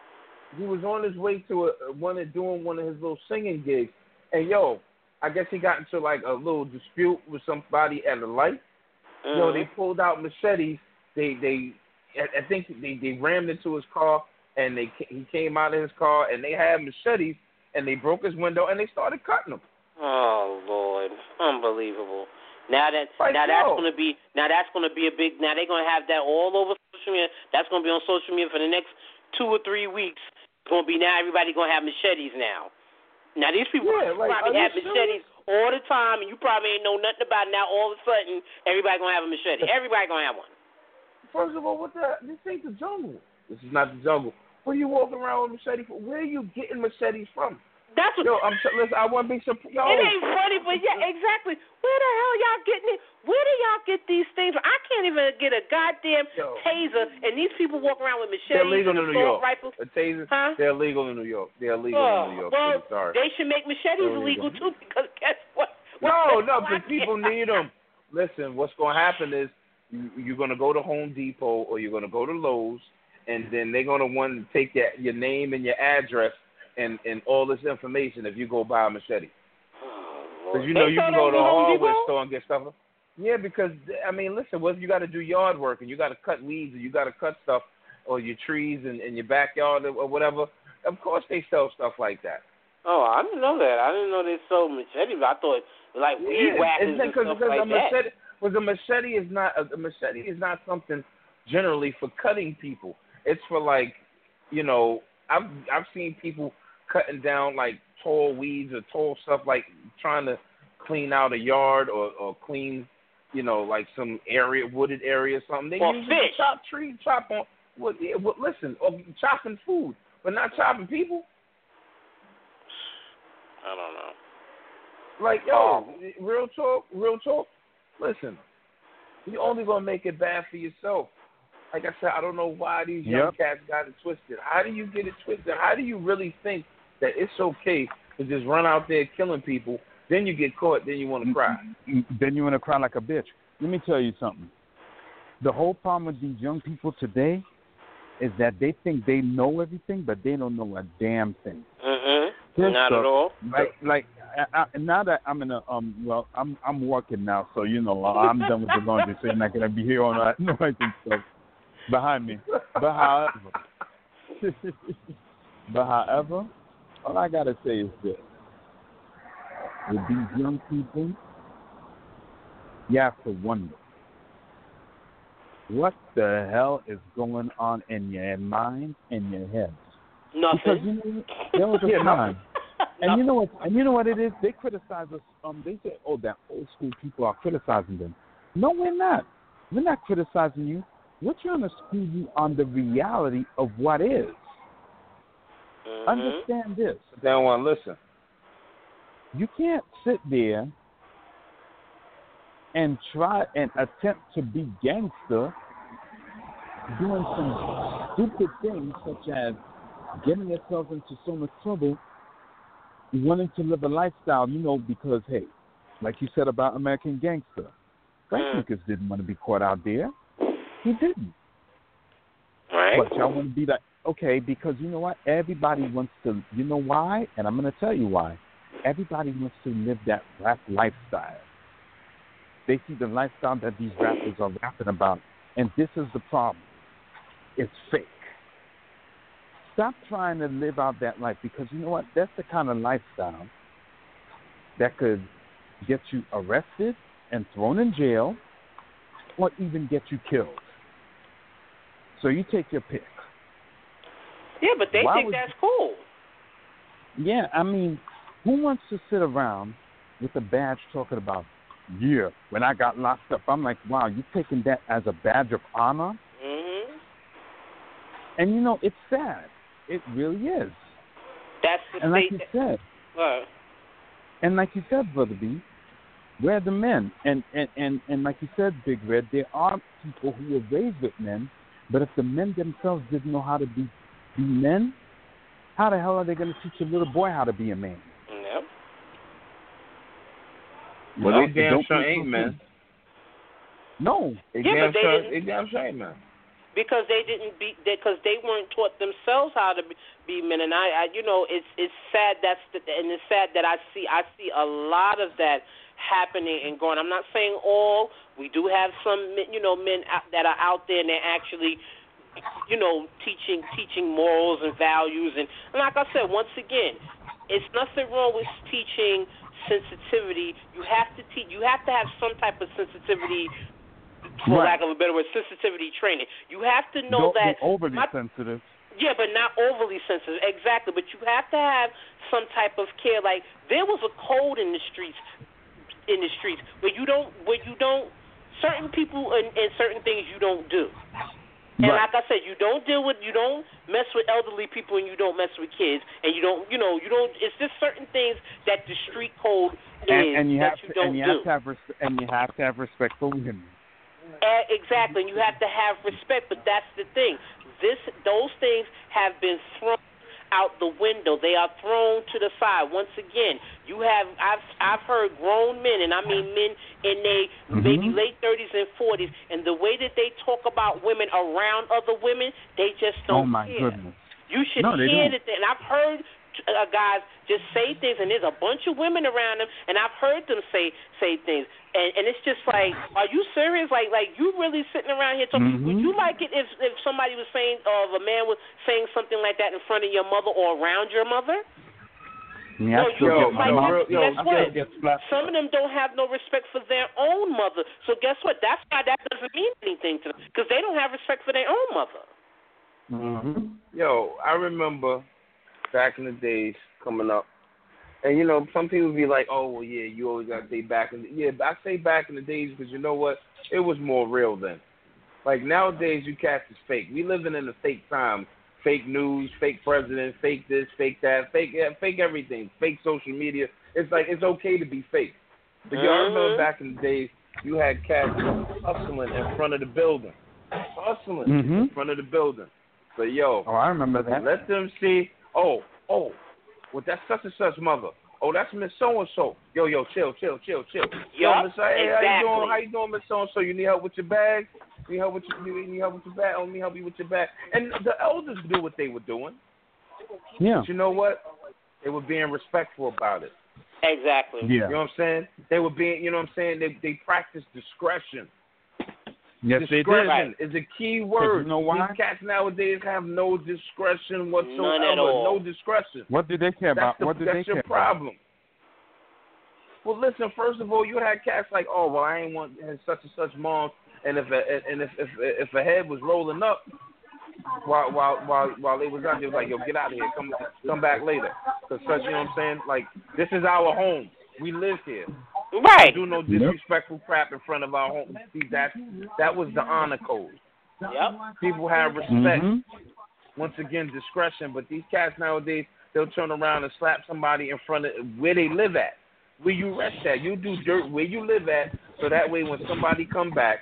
He was on his way to a, one of doing one of his little singing gigs, and yo, I guess he got into like a little dispute with somebody at a light. Mm-hmm. Yo, they pulled out machetes. They they, I think they, they rammed into his car, and they he came out of his car, and they had machetes, and they broke his window, and they started cutting him. Oh Lord, unbelievable! Now that like, now yo. that's gonna be now that's gonna be a big now they're gonna have that all over social media. That's gonna be on social media for the next two or three weeks. It's gonna be now everybody gonna have machetes now. Now these people yeah, like, probably have machetes serious? all the time, and you probably ain't know nothing about it. Now all of a sudden everybody gonna have a machete. Everybody gonna have one. First of all, what the? This ain't the jungle. This is not the jungle. What are you walking around with machete for? Where are you getting machetes from? That's what. Yo, I'm listen. I want to be surprised. It ain't funny, but yeah, exactly. Where the hell y'all getting it? Where do y'all get these things from? I can't even get a goddamn Yo. taser, and these people walk around with machetes They're legal and in New assault York. rifles. A taser. Huh? They're legal in New York. They're legal oh, in New York. Well, City. Sorry. they should make machetes They're illegal legal. too, because guess what? No, no, because people need them. Listen, what's going to happen is you, you're going to go to Home Depot or you're going to go to Lowe's, and then they're going to want to take your, your name and your address and, and all this information if you go buy a machete. Because you know they you can go to a Home hardware Depot? store and get stuff. Yeah, because, I mean, listen, what if you got to do yard work and you got to cut weeds or you got to cut stuff or your trees in, in your backyard or whatever, of course they sell stuff like that. Oh, I didn't know that. I didn't know they sold machetes. I thought like weed yeah, whackers and cause, stuff cause like a machete, that. Because a machete is not a, a machete is not something generally for cutting people. It's for like, you know, I've I've seen people cutting down like tall weeds or tall stuff, like trying to clean out a yard or, or clean, you know, like some area, wooded area or something. They or use fish. it to chop trees, chop on. Well, yeah, well, listen, or chopping food, but not chopping people. I don't know. Like, yo, real talk, real talk. Listen, you're only going to make it bad for yourself. Like I said, I don't know why these young yep. cats got it twisted. How do you get it twisted? How do you really think that it's okay to just run out there killing people, then you get caught, then you want to cry? Then you want to cry like a bitch. Let me tell you something. The whole problem with these young people today is that they think they know everything, but they don't know a damn thing. Mm-hmm. This Not stuff, at all. Like, like I, I, now that I'm in a um, well, I'm I'm working now, so you know I'm done with the laundry, so you're not gonna be here all night, no I think so. Behind me, but however, but however, all I gotta say is this: with these young people, you have to wonder what the hell is going on in your mind and your head. Nothing. Because you know, there was a yeah, time, and you know what? And you know what it is? They criticize us. Um, they say, "Oh, that old school people are criticizing them." No, we're not. We're not criticizing you. We're trying to school you on the reality of what is. Mm-hmm. Understand this. They don't want to listen. You can't sit there and try and attempt to be gangster doing some stupid things such as getting yourself into so much trouble, wanting to live a lifestyle, you know, because, hey, like you said about American Gangster, Frank mm. Lucas didn't want to be caught out there. He didn't. Right. But y'all want to be like, okay, because you know what? Everybody wants to, you know why? And I'm going to tell you why. Everybody wants to live that rap lifestyle. They see the lifestyle that these rappers are rapping about, and this is the problem. It's fake. Stop trying to live out that life, because you know what? That's the kind of lifestyle that could get you arrested and thrown in jail or even get you killed. So you take your pick. Yeah, but they Why think would that's cool. Yeah, I mean, who wants to sit around with a badge talking about, yeah, when I got locked up? I'm like, wow, you're taking that as a badge of honor? Mm-hmm. And, you know, it's sad. It really is. That's the and like state you that, said, uh, and like you said, Brother B, we're the men. And, and, and, and like you said, Big Red, there are people who were raised with men, but if the men themselves didn't know how to be, be men, how the hell are they going to teach a little boy how to be a man? Yep. Well, No, they damn don't sure be ain't, man. No. They Yeah, damn but they sure, didn't- they damn sure ain't, man. Because they didn't be, because they, they weren't taught themselves how to be, be men, and I, I, you know, it's it's sad. That's the, and it's sad that I see I see a lot of that happening and going. I'm not saying all. We do have some, you know, men out, that are out there and they're actually, you know, teaching teaching morals and values, and, and like I said, once again, it's nothing wrong with teaching sensitivity. You have to teach. You have to have some type of sensitivity. For Right. lack of a better word, sensitivity training. You have to know Don't that. be overly my, sensitive. Yeah, but not overly sensitive. Exactly. But you have to have some type of care. Like there was a code in the streets, in the streets where you don't, where you don't, certain people and, and certain things you don't do. And Right. like I said, you don't deal with, you don't mess with elderly people, and you don't mess with kids, and you don't, you know, you don't. It's just certain things that the street code is and, and you that have you to, don't and you do. have to have res- and you have to have respect for women. Uh, exactly, and you have to have respect, but that's the thing. This, those things have been thrown out the window. They are thrown to the side. Once again, you have I've I've heard grown men, and I mean men in their Mm-hmm. maybe late thirties and forties, and the way that they talk about women around other women, they just don't Oh my care. goodness. You should No, they hear don't. that, and I've heard uh, guys just say things, and there's a bunch of women around them, and I've heard them say say things, and and it's just like, are you serious? Like like you really sitting around here talking? Mm-hmm. Would you like it if if somebody was saying, or if a man was saying something like that in front of your mother or around your mother? Yeah, No, you Yo, just like yo, that. real, yo, Guess I what? still get slapped. Some of them don't have no respect for their own mother. So guess what? That's why that doesn't mean anything to them, because they don't have respect for their own mother. Mm-hmm. Yo, I remember back in the days coming up, and you know, some people be like, "Oh, well, yeah, you always got to say back in the yeah." I say back in the days because you know what? It was more real then. Like nowadays, you cats is fake. We living in a fake time. Fake news, fake president, fake this, fake that, fake yeah, fake everything, fake social media. It's like it's okay to be fake. But y'all Mhm. remember back in the days, you had cats hustling in front of the building, hustling Mm-hmm. in front of the building. So yo, Oh, I remember that. let them see. Oh, oh, well that's such and such mother. Oh, that's Miss So and So. Yo, yo, chill, chill, chill, chill. Yo, Yup, Miss, hey, how you exactly. doing? How you doing, Miss So and So? You need help with your bag? You need help with your, you need help with your bag? Oh, let me help you with your bag. And the elders knew what they were doing. Yeah. But you know what? They were being respectful about it. Exactly. Yeah. You know what I'm saying? They were being, you know what I'm saying? They they practiced discretion. Yes, they did. Discretion is a key word. you know why? These cats nowadays have no discretion whatsoever. None at all. No discretion. What did they care That's about? the, what did that's they care your problem. Well, listen. First of all, you had cats like, oh, well, I ain't want such and such mom, and if a, and if if if a head was rolling up while while while while they was out, they was like, yo, get out of here, come come back later, cause such, you know what I'm saying? Like, this is our home. We live here. Right. Do no disrespectful crap in front of our home. See, that that was the honor code. Yep. People have respect. Mm-hmm. Once again, discretion. But these cats nowadays, they'll turn around and slap somebody in front of where they live at. Where you rest at. You do dirt where you live at, so that way when somebody come back,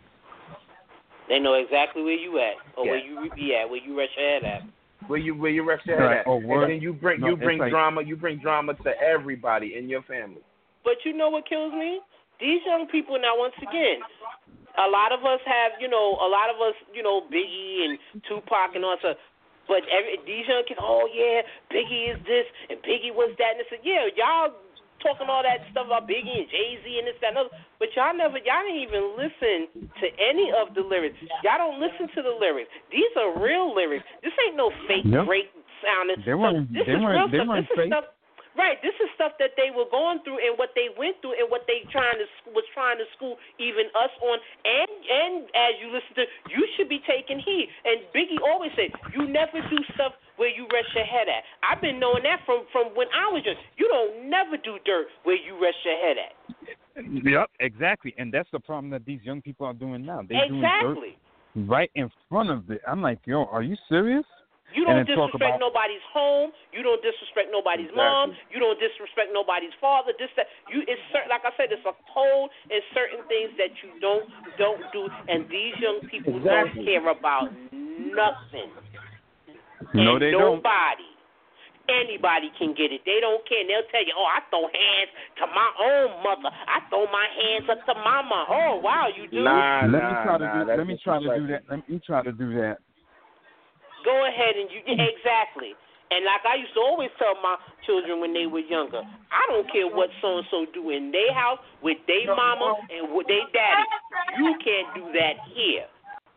They know exactly where you at, or Yeah. where you be at, where you rest your head at. where you where you rest your Right. head at, Oh, and word. then you bring No, you it's bring like- drama. You bring drama to everybody in your family. But you know what kills me? These young people now, once again, a lot of us have, you know, a lot of us, you know, Biggie and Tupac and all that. But every, these young kids, oh yeah, Biggie is this and Biggie was that, and it's like, yeah, y'all talking all that stuff about Biggie and Jay Z and this, that, and other. But y'all never, y'all didn't even listen to any of the lyrics. Y'all don't listen to the lyrics. These are real lyrics. This ain't no fake, Yep. great sounding. They weren't- So this they is weren't- real they stuff. weren't This is fake. stuff. Right, this is stuff that they were going through and what they went through and what they trying to was trying to school even us on and and as you listen to, you should be taking heed. And Biggie always said, you never do stuff where you rest your head at. I've been knowing that from, from when I was young. You don't never do dirt where you rest your head at. Yep, exactly. And that's the problem that these young people are doing now. They're exactly. doing dirt right in front of it. I'm like, yo, are you serious? You don't disrespect about, nobody's home. You don't disrespect nobody's exactly. mom. You don't disrespect nobody's father. This, that. You, it's certain, like I said, it's a code and certain things that you don't don't do. And these young people exactly. don't care about nothing. No, and they nobody, don't. anybody can get it. They don't care. And they'll tell you, oh, I throw hands to my own mother. I throw my hands up to my mom. Oh, wow, you do? Nah, let nah, me try to nah, do. Let me try to do that. Let me try to do that. Go ahead and you exactly. And like I used to always tell my children when they were younger, I don't care what so and so do in their house with their mama and with their daddy. You can't do that here.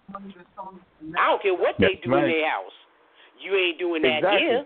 I don't care what they That's do right. in their house. You ain't doing that exactly. here.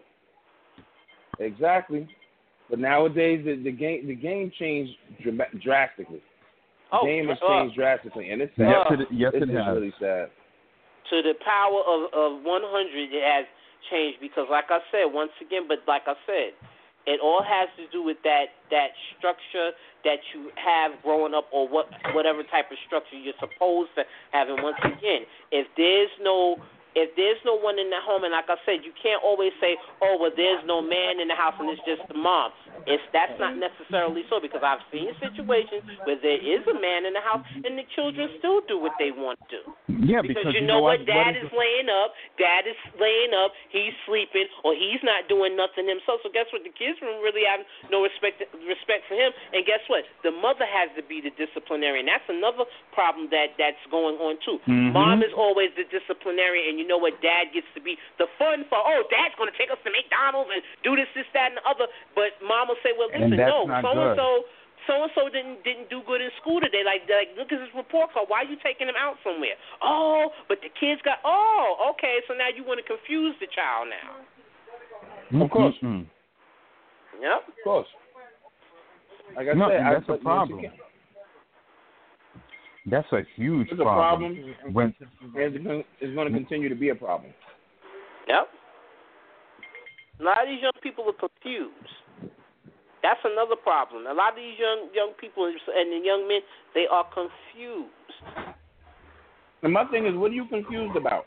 Exactly. But nowadays the, the game the game changed dra- drastically. The Oh, game has uh, changed drastically, and it's sad. Yes, it, yes, it's it has. really sad. To the power of, of one hundred, it has changed because, like I said, once again, but like I said, it all has to do with that, that structure that you have growing up or what whatever type of structure you're supposed to have. And once again, if there's no if there's no one in the home, and like I said, you can't always say, oh, well, there's no man in the house and it's just the mom. It's That's not necessarily so because I've seen situations where there is a man in the house and the children still do what they want to. Yeah, Because, because you, you know, know what, what, dad what is, is is laying up, dad is laying up, he's sleeping, or he's not doing nothing himself. So guess what? The kids don't really have no respect respect for him. And guess what? The mother has to be the disciplinarian. That's another problem that, that's going on, too. Mm-hmm. Mom is always the disciplinarian, and you know what? Dad gets to be the fun for, oh, dad's going to take us to McDonald's and do this, this, that, and the other. But mom will say, well, listen, no, so-and-so, so-and-so didn't didn't do good in school today. Like, like, look at his report card. Why are you taking him out somewhere? Oh, but the kids got, oh, okay, so now you want to confuse the child now. Of course. Mm-hmm. Yep. Of course. Like I no, said, that's I, a problem. That's a huge it's a problem. problem. When it's going to continue to be a problem. Yep. A lot of these young people are confused. That's another problem. A lot of these young young people and the young men, they are confused. And my thing is, what are you confused about?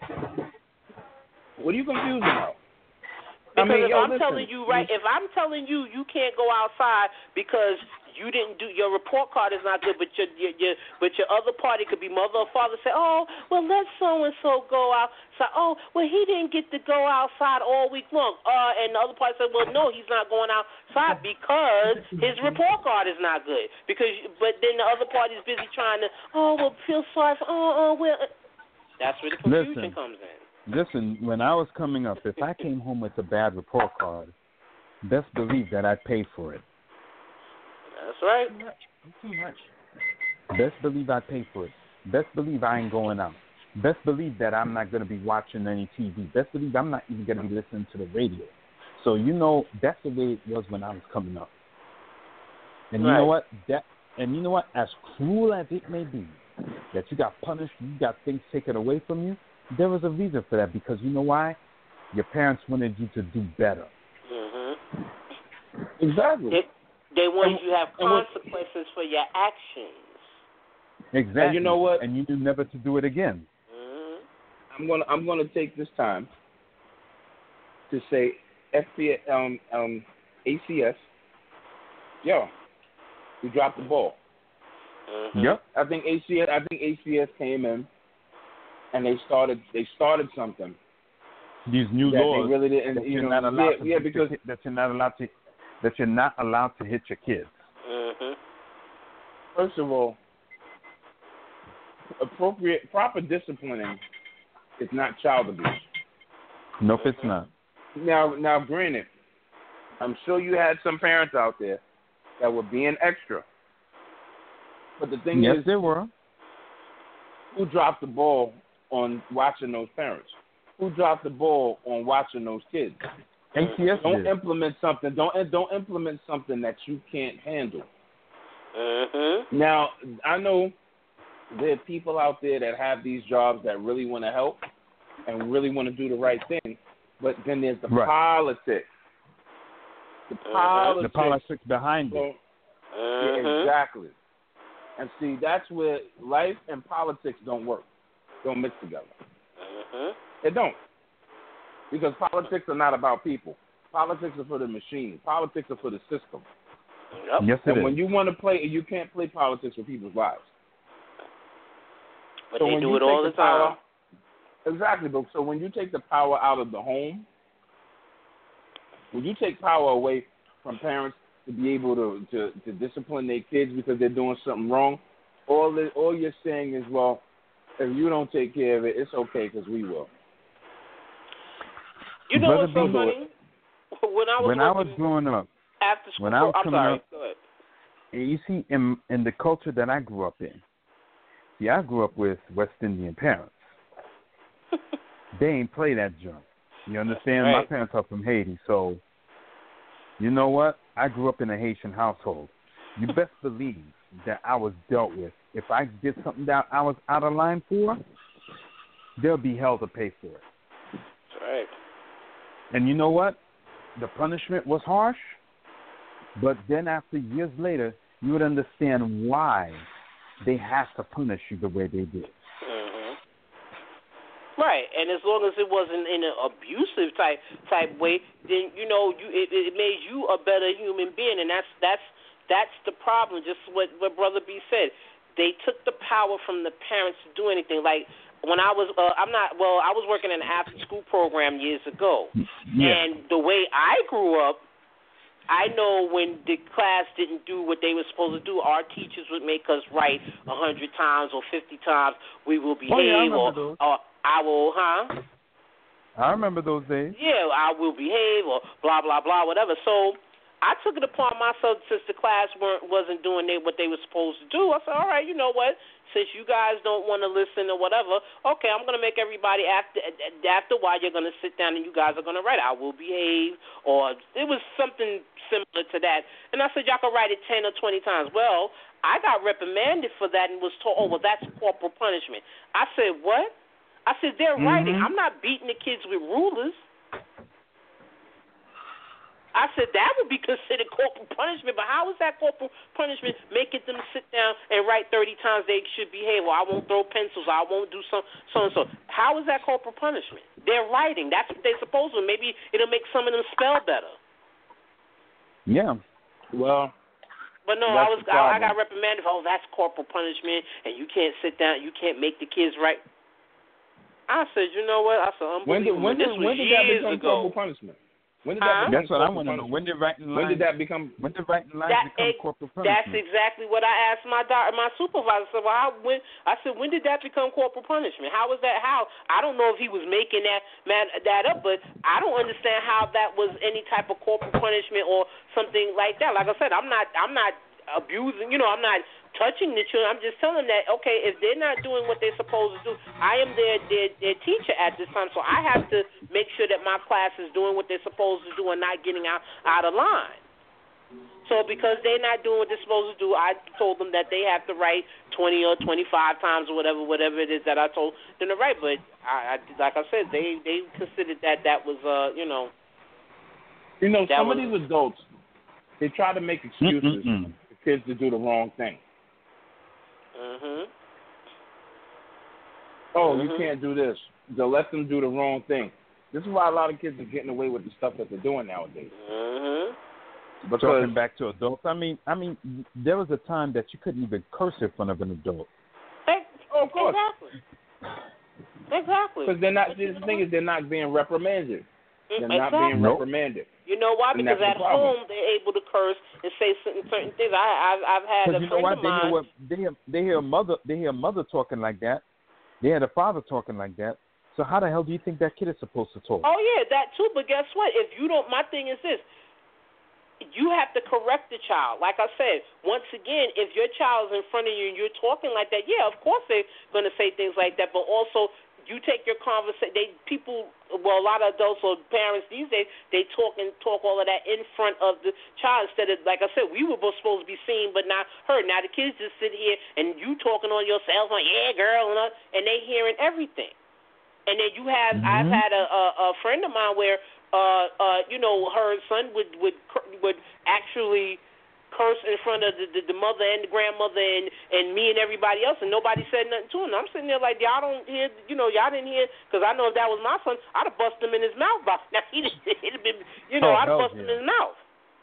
What are you confused about? Because I mean, if yo, I'm listen, telling you right, if I'm telling you you can't go outside because you didn't do your report card is not good, but your your, your but your other party could be mother or father say, oh, well let so and so go outside. Oh, well he didn't get to go outside all week long. Uh, and the other party said, well no, he's not going outside because his report card is not good. Because but then the other party's busy trying to, oh well feel sorry for, oh oh well. That's where the confusion Listen. comes in. Listen, when I was coming up, if I came home with a bad report card, best believe that I paid for it. That's right. Too much. Best believe I paid for it. Best believe I ain't going out. Best believe that I'm not going to be watching any T V. Best believe I'm not even going to be listening to the radio. So, you know, that's the way it was when I was coming up. And you right. know what? That And you know what? As cruel as it may be, that you got punished, you got things taken away from you, there was a reason for that because you know why? Your parents wanted you to do better. Mm-hmm. Exactly. They, they wanted And- you to have and what- consequences for your actions. Exactly. And you know what? And you knew never to do it again. Mm-hmm. I'm gonna I'm gonna take this time to say F B I, um um A C S. Yo, we dropped the ball. Mm-hmm. Yep. I think A C S I think A C S came in and they started they started something These new that laws they really didn't. that You you're know, not allowed yeah, to yeah, hit because your, that you're not allowed to that you're not allowed to hit your kids. Mm-hmm. first of all, appropriate proper disciplining is not child abuse. Nope, it's not. Now, now, granted, I'm sure you had some parents out there that were being extra. But the thing yes, is, there were. who dropped the ball on watching those parents? Who dropped the ball on watching those kids? A C S Don't did. implement something. Don't don't implement something that you can't handle. Mm-hmm. Now, I know there are people out there that have these jobs that really want to help and really want to do the right thing, but then there's the right. politics. The politics. The politics behind so, it. Mm-hmm. Yeah, exactly. And see, that's where life and politics don't work, don't mix together. Mm-hmm. They don't. Because politics are not about people. Politics are for the machine. Politics are for the system. Yep. Yes, it and is. when you want to play, you can't play politics with people's lives. But so they when do you it all take the time. Power, exactly, but so when you take the power out of the home, when you take power away from parents to be able to, to, to discipline their kids because they're doing something wrong, all the, all you're saying is, well, if you don't take care of it, it's okay because we will. You know Brother what's so B, funny? When I was when I was growing up, after school, when I was I'm coming sorry. up, Go ahead. you see, in in the culture that I grew up in, see, I grew up with West Indian parents. They ain't play that junk. You understand? Right. My parents are from Haiti, so you know what? I grew up in a Haitian household. You best believe that I was dealt with. If I did something that I was out of line for, there'll be hell to pay for it. That's right. And you know what? The punishment was harsh, but then after years later, you would understand why they have to punish you the way they did. Mm-hmm. Right, and as long as it wasn't in an abusive type type way, then you know you it, it made you a better human being, and that's that's that's the problem. Just what what Brother B said, they took the power from the parents to do anything. Like when I was, uh, I'm not well, I was working in an after school program years ago, Yeah. and the way I grew up, I know when the class didn't do what they were supposed to do, our teachers would make us write a hundred times or fifty times. We will behave, Oh, yeah, I remember or, those. or I will, huh? I remember those days. Yeah, I will behave, or blah blah blah, whatever. So I took it upon myself since the class weren't wasn't doing they, what they were supposed to do. I said, all right, you know what? Since you guys don't want to listen or whatever, okay, I'm going to make everybody after after a while you're going to sit down and you guys are going to write. I will behave, or it was something similar to that. And I said, y'all can write it ten or twenty times. Well, I got reprimanded for that and was told, oh, well, that's corporal punishment. I said, what? I said, they're Mm-hmm. writing. I'm not beating the kids with rulers. I said, that would be considered corporal punishment, but how is that corporal punishment making them sit down and write thirty times they should behave, or I won't throw pencils, or I won't do so, so and so. How is that corporal punishment? They're writing. That's what they're supposed to. Maybe it'll make some of them spell better. Yeah. Well, But no, I was the I, I got reprimanded for, oh, that's corporal punishment, and you can't sit down, you can't make the kids write. I said, you know what? I said, unbelievable. When did, when did, this was when did that years become ago. corporal punishment? When did Huh? that become That's what I corporal want to know. punishment? When did writing lines? When did that become? When did writing lines That, become it, corporal that's punishment? exactly what I asked my doc, my supervisor. I said, well, how, when, I said, when did that become corporal punishment? How was that? How? I don't know if he was making that man, that up, but I don't understand how that was any type of corporal punishment or something like that. Like I said, I'm not, I'm not abusing. You know, I'm not touching the children. I'm just telling them that, okay, if they're not doing what they're supposed to do, I am their, their their teacher at this time, so I have to make sure that my class is doing what they're supposed to do and not getting out, out of line. So because they're not doing what they're supposed to do, I told them that they have to write twenty or twenty-five times or whatever, whatever it is that I told them to write. But I, I like I said, they, they considered that that was, uh, you know. You know, some was, of these adults, they try to make excuses Mm-mm-mm. for kids to do the wrong thing. Mhm. Oh, Mhm. you can't do this. They'll let them do the wrong thing. This is why a lot of kids are getting away with the stuff that they're doing nowadays. Mhm. Because Talking back to adults, I mean, I mean, there was a time that you couldn't even curse in front of an adult. oh, of course, Exactly. Exactly. because they're not. The thing is, they're not being reprimanded. They're Exactly. not being Nope. reprimanded. You know why? And Because that's at the problem. home they're able to curse and say certain certain things. I I've, I've had Because a you know friend what? of They mine. hear what they hear. They hear a mother. They hear a mother talking like that. They hear the father talking like that. So how the hell do you think that kid is supposed to talk? Oh yeah, that too. But guess what? If you don't, my thing is this: you have to correct the child. Like I said, once again, if your child is in front of you and you're talking like that, yeah, of course they're going to say things like that. But also, you take your conversation. They people, well, a lot of adults or parents these days, they talk and talk all of that in front of the child instead of, like I said, we were both supposed to be seen but not heard. Now the kids just sit here and you talking on your cell phone, yeah, girl, and, and they hearing everything. And then you have, mm-hmm. I've had a, a, a friend of mine where, uh, uh, you know, her son would would would actually curse in front of the, the, the mother and the grandmother and, and me and everybody else, and nobody said nothing to him. I'm sitting there like, y'all don't hear, you know, y'all didn't hear, because I know if that was my son, I'd have busted him in his mouth. By now, he'd have been, you know, oh, I'd have busted yeah. him in his mouth.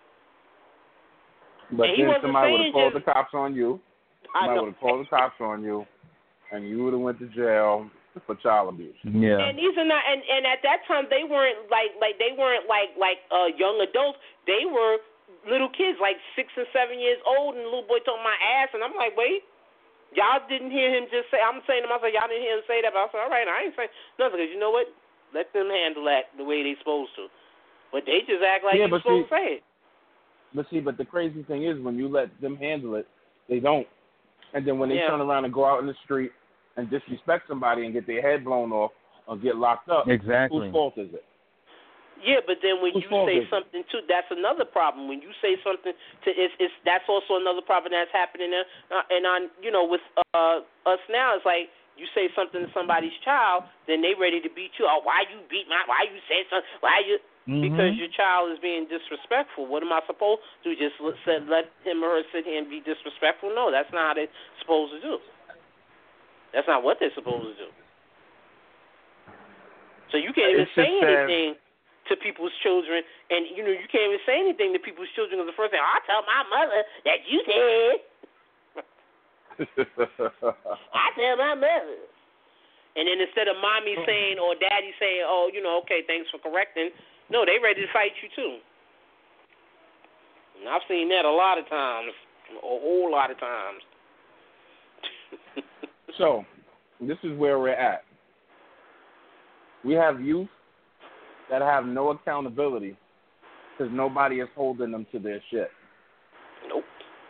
But and then somebody would have called just, the cops on you. Somebody would have called the cops on you, and you would have went to jail for child abuse. Yeah. And these are not, and, and at that time they weren't like like they weren't like like uh, young adults. They were little kids, like six and seven years old, and the little boy told my ass, and I'm like, wait, y'all didn't hear him just say. I'm saying to myself, y'all didn't hear him say that. But I said, all right, I ain't saying nothing, because you know what? Let them handle that the way they supposed to. But they just act like yeah, you're supposed see, to say it. But see, but the crazy thing is, when you let them handle it, they don't. And then when they yeah. turn around and go out in the street and disrespect somebody and get their head blown off or get locked up, exactly. whose fault is it? Yeah, but then when whose you say something too, that's another problem. When you say something to, it's, it's that's also another problem that's happening there. Uh, and on, you know, with uh, us now, it's like you say something to somebody's child, then they ready to beat you. Oh, why you beat my? Why you say something? Why you? Mm-hmm. Because your child is being disrespectful. What am I supposed to do? Just let, let him or her sit here and be disrespectful? No, that's not how they're supposed to do. That's not what they're supposed to do. So you can't even it's say just, anything uh, to people's children, and you know you can't even say anything to people's children because the first thing I tell my mother that you did. I tell my mother, and then instead of mommy saying or daddy saying, "Oh, you know, okay, thanks for correcting," no, they ready to fight you too. And I've seen that a lot of times, a whole lot of times. So, this is where we're at. We have youth that have no accountability because nobody is holding them to their shit. Nope.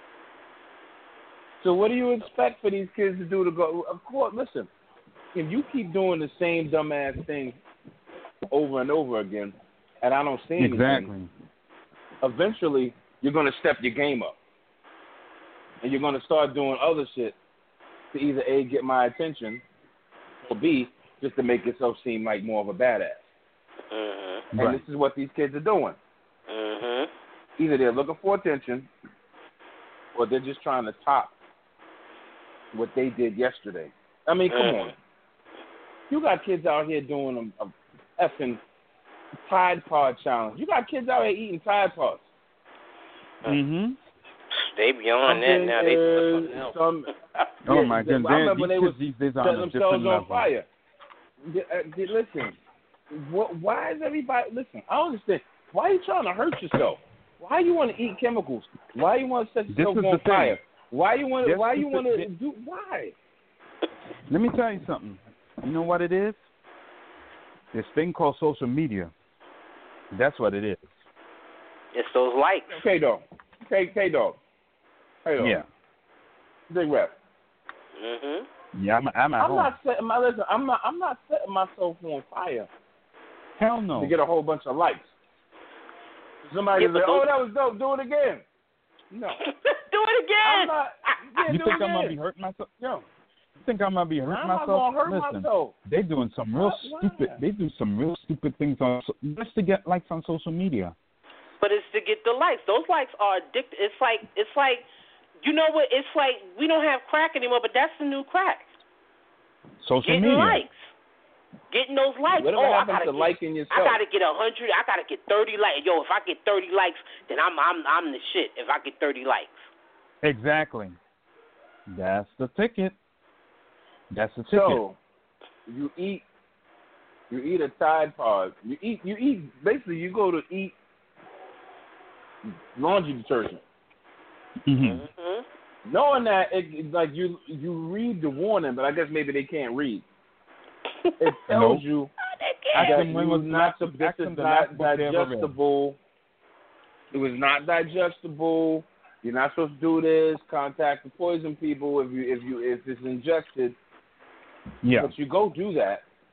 So what do you expect for these kids to do to go? Of course, listen, if you keep doing the same dumbass thing over and over again, and I don't see anything, exactly. eventually you're going to step your game up. And you're going to start doing other shit to either A, get my attention, or B, just to make yourself seem like more of a badass. Mm-hmm. And right. this is what these kids are doing. Mm-hmm. Either they're looking for attention, or they're just trying to top what they did yesterday. I mean, come mm-hmm. on. You got kids out here doing a, a effing Tide Pod challenge. You got kids out here eating Tide Pods. Mm-hmm. They beyond that now. They doing something else. Some, oh, yeah, my goodness. I remember when they was these days on setting a themselves different on level. fire. Listen, what, why is everybody, listen, I don't understand. Why are you trying to hurt yourself? Why you want to eat chemicals? Why you want to set yourself on fire? Why you want to, why you want to do, why? Let me tell you something. You know what it is? This thing called social media. That's what it is. It's those likes. K-Dog. K, K-Dog. K-Dog. Yeah. Big rep. Mm-hmm. Yeah, I'm, I'm at I'm home. not setting my, listen, I'm not, I'm not setting myself on fire. Hell no. To get a whole bunch of likes. Somebody Yeah, say, those... oh, that was dope, do it again. No. Do it again. I'm not, yeah, you do think it I'm going to again. be hurting myself? Yo. You think I'm going to be hurting I'm myself? not gonna hurt Listen, myself. they're doing some real Why? stupid, they do some real stupid things on, just to get likes on social media. But it's to get the likes. Those likes are addictive. It's like, it's like, you know what? It's like we don't have crack anymore, but that's the new crack. Social Getting media. likes. Getting those likes. Whatever oh, happens I gotta to get, liking yourself? I gotta get a hundred. I gotta get thirty likes. Yo, if I get thirty likes, then I'm I'm I'm the shit. If I get thirty likes. Exactly. That's the ticket. That's the ticket. So you eat, you eat a Tide Pod. You eat, you eat. Basically, you go to eat laundry detergent. Mm-hmm. Mm-hmm. Knowing that, it, it's like you you read the warning, but I guess maybe they can't read. It tells Nope. you Ask that them when was you the not last- this ask them is the not last book they ever read. digestible. It was not digestible. You're not supposed to do this. Contact the poison people if you if you if it's injected. Yeah. But you go do that,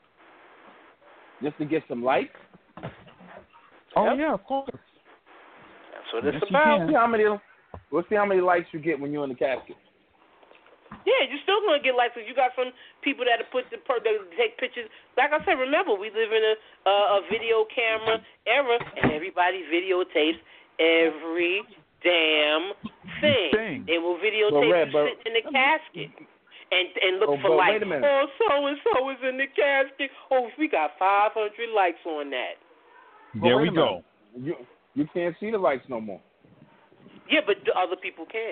just to get some likes? Oh Yep. yeah, of course. That's what it's Yes, you about. can. See how many? We'll see how many likes you get when you're in the casket. Yeah, you're still gonna get likes. You got some people that put the per- that take pictures. Like I said, remember we live in a uh, a video camera era, and everybody videotapes every damn thing. Thing. They will videotape But, Red, you but- sitting in the casket. And and look Oh, for but likes. wait a minute. Oh, so and so is in the casket. Oh, we got five hundred likes on that. There wait we a go. minute. You you can't see the likes no more. Yeah, but the other people can.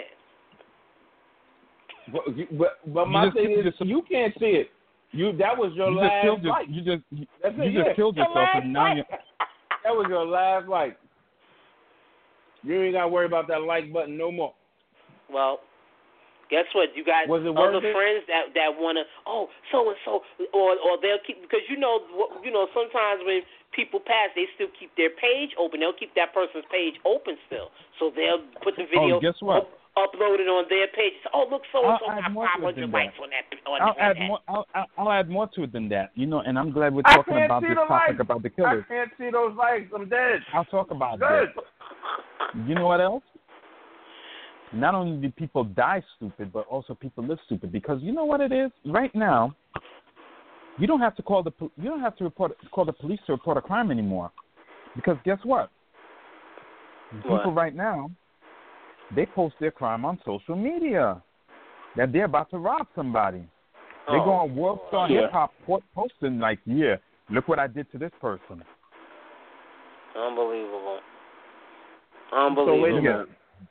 But, you, but, but You my just- thing you is, just- you can't see it. You that was your You just last killed your, like. you just you, That's you it, just yeah. killed Your yourself, last and now you. like. That was your last like. You ain't got to worry about that like button no more. Well, guess what? You got Was it other worth it? friends that that wanna oh so and so or or they'll keep because you know what- you know sometimes when people pass they still keep their page open. They'll keep that person's page open still, so they'll put the video Oh, guess what? up, upload it on their page. Oh look, so and so I'll add got more to it five hundred than likes that. on that on, I'll on add that. more. I'll, I'll, I'll add more to it than that. You know, and I'm glad we're I talking can't about see this the topic likes. about the I killers. can't see those likes. I'm dead. I'll talk about Good. this. You know what else? Not only do people die stupid, but also people live stupid. Because you know what it is? Right now, you don't have to call the pol- you don't have to report call the police to report a crime anymore. Because guess what? What? People right now, they post their crime on social media. That they're about to rob somebody. They go Oh, on World Star yeah. Hip Hop po- posting like, yeah, look what I did to this person. Unbelievable. So Unbelievable. wait a minute.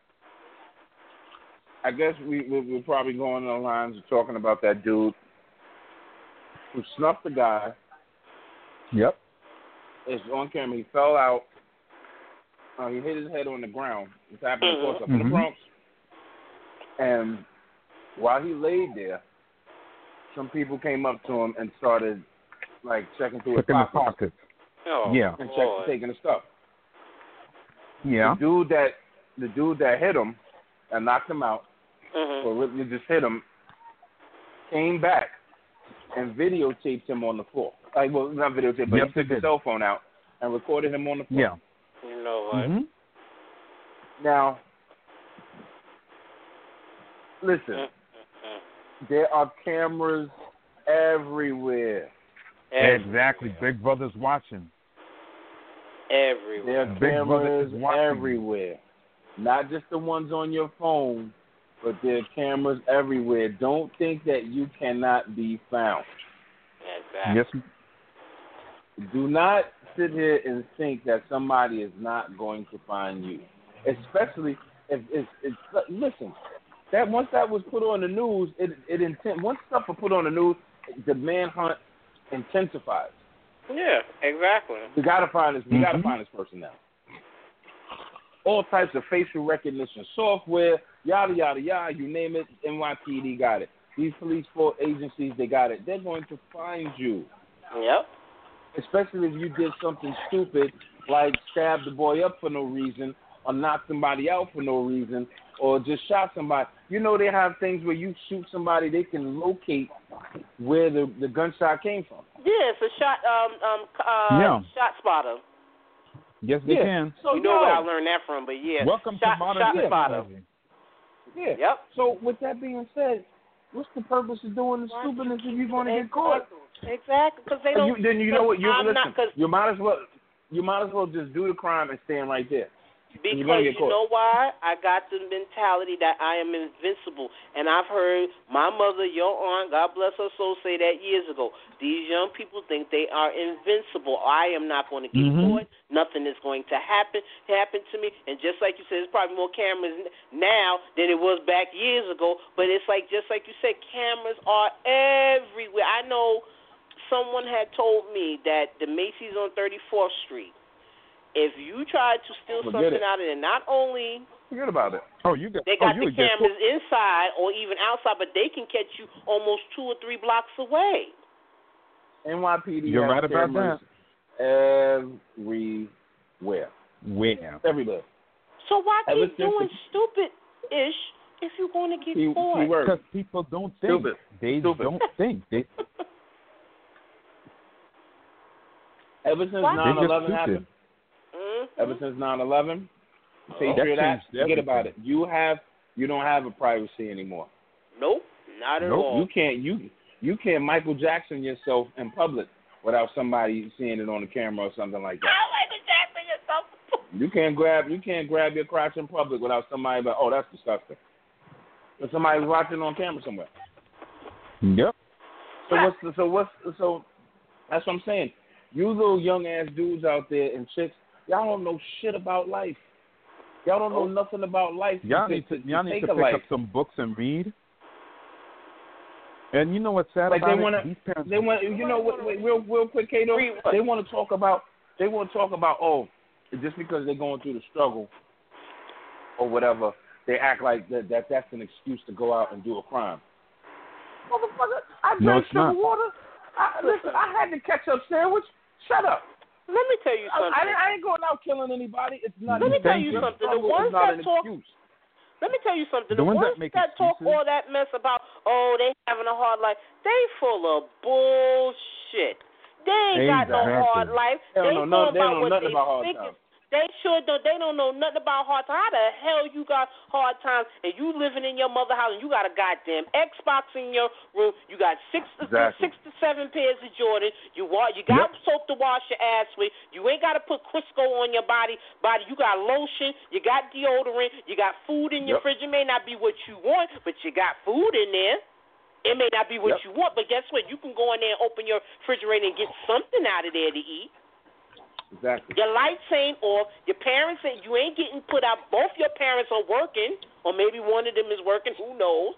I guess we, we we're probably going on the lines of talking about that dude who snuffed the guy. Yep. It's on camera. He fell out. Uh, he hit his head on the ground. This happened, of course, up in the Mhm. Bronx. And while he laid there, some people came up to him and started, like, checking through his Look in the pockets pockets. Oh, Yeah. and check, Lord. taking the stuff. Yeah. The dude that the dude that hit him and knocked him out, Mhm. or really just hit him, came back and videotaped him on the floor. Like, well, not videotaped, but Yep, he took they his did. cell phone out and recorded him on the floor. Yeah. You know what? hmm Now, listen, Mm-mm. there are cameras everywhere. Exactly. Big Brother's watching. Everywhere. There are Big Brother cameras is watching. everywhere. Not just the ones on your phone, but there are cameras everywhere. Don't think that you cannot be found. Exactly. Yes. Do not sit here and think that somebody is not going to find you. Especially if it's, it's listen, that once that was put on the news, it it intent once stuff was put on the news, the manhunt intensifies. Yeah, exactly. We gotta find this. We gotta Mhm. find this person now. All types of facial recognition software, yada yada yada. You name it, N Y P D got it. These police force agencies, they got it. They're going to find you, Yep. especially if you did something stupid like stab the boy up for no reason, or knock somebody out for no reason, or just shot somebody. You know they have things where you shoot somebody, they can locate where the the gunshot came from. Yeah, it's a shot um um uh Yeah. shot spotter. Yes, they Yeah. can. So You know yo, where I learned that from, but yeah. Welcome shot, to modern shot day spotter. technology. Yeah. Yep. So with that being said, what's the purpose of doing the stupidness if you're going to get caught? Exactly, because they don't. You, then you know what? You I'm listen. not, cause, you might as well. You might as well just do the crime and stand right there. because you're gonna you get caught. know why? I got the mentality that I am invincible, and I've heard my mother, your aunt, God bless her soul, say that years ago. These young people think they are invincible. I am not going to get Mhm. caught. Nothing is going to happen happen to me. And just like you said, there's probably more cameras n- now than it was back years ago. But it's like just like you said, cameras are everywhere. I know someone had told me that the Macy's on thirty-fourth Street, if you try to steal Forget something it. out of there, not only Forget about it. Oh, you got. they oh, got you the would get cameras inside or even outside, but they can catch you almost two or three blocks away. N Y P D You're has right about cameras everywhere. Where? Everywhere. So why Ever keep since doing the- stupid-ish if you're going to get Key, caught? key word. Because people don't think. Stupid. They Stupid. don't think. They Ever since nine eleven happened, mm-hmm. ever since nine eleven, Patriot Act, forget about it. You have, you don't have a privacy anymore. Nope, not at nope. all. You can't, you you can't Michael Jackson yourself in public without somebody seeing it on the camera or something like that. How Michael Jackson yourself? You can't grab, you can't grab your crotch in public without somebody like, oh, that's disgusting. But somebody's watching on camera somewhere. Yep. So what's the, so what's so? That's what I'm saying. You little young ass dudes out there and chicks, y'all don't know shit about life. Y'all don't know nothing about life. Y'all to, need to, to, y'all to need take to a pick life. up some books and read. And you know what's sad like about they wanna, it? These parents, they want, you know, what, wait, real, real quick, Kato. They want to talk about, they want to talk about, oh, just because they're going through the struggle or whatever, they act like that, that that's an excuse to go out and do a crime. Motherfucker, I drank no, it's sugar not. water. I, listen, I had the ketchup sandwich. Shut up. Let me tell you something. I, I, I ain't going out killing anybody. It's not. Let me tell you the something. The struggle ones is not that an talk. excuse. Let me tell you something. The, the ones, ones that, make that talk excuses, all that mess about, oh, they having a hard life, they full of bullshit. They ain't got no exactly. hard life. They They don't know, know they about don't know what nothing they about hard think times. is. They sure don't. They don't know nothing about hard times. How the hell you got hard times and you living in your mother house and you got a goddamn Xbox in your room? You got six, exactly. six to seven pairs of Jordan. You wa- You got yep. soap to wash your ass with. You ain't got to put Crisco on your body. Body. You got lotion. You got deodorant. You got food in your yep. fridge. It may not be what you want, but you got food in there. It may not be what yep. you want, but guess what? You can go in there and open your refrigerator and get something out of there to eat. Exactly. Your lights ain't off. Your parents ain't. You ain't getting put out. Both your parents are working, or maybe one of them is working. Who knows?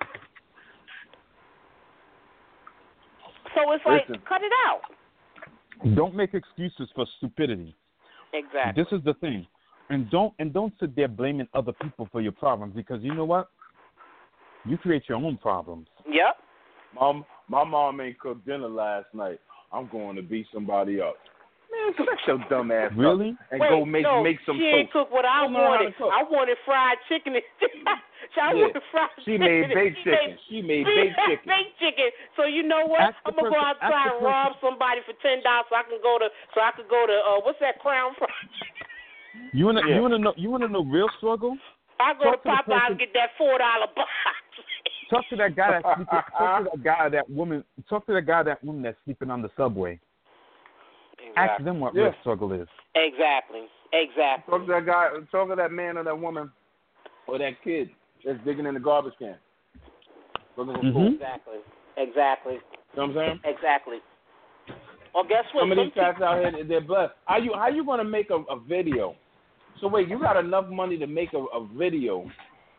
So it's like, Listen. cut it out. Don't make excuses for stupidity. Exactly. This is the thing, and don't and don't sit there blaming other people for your problems, because you know what? You create your own problems. Yep. Mom, my mom ain't cooked dinner last night. I'm going to beat somebody up. Man, shut your dumb ass really? up and Wait, go make no, make some she toast. ain't cook what I Don't know how wanted. to cook. I wanted fried chicken. I Yeah. wanted fried She chicken. made baked She chicken. made- She made She baked had chicken. baked chicken. So you know what? Ask I'm the gonna go person- outside ask the and rob person- somebody for ten dollars so I can go to so I could go to uh what's that Crown Fried Chicken? You wanna Yeah. you wanna know you wanna know real struggle? I go Talk to to the Popeye person- and get that four dollar box. Talk to that guy that's sleeping. Talk to that guy, that woman. Talk to that guy, that woman that's sleeping on the subway. Ask them what Yeah. real struggle is. Exactly. Exactly. Talk to that guy. Talk to that man or that woman or that kid that's digging in the garbage can. Looking for Mhm. food. Exactly. Exactly. You know what I'm saying? Exactly. Well, guess what? Some of these Some cats out here, they're blessed. How you how you gonna make a, a video? So wait, you got enough money to make a, a video,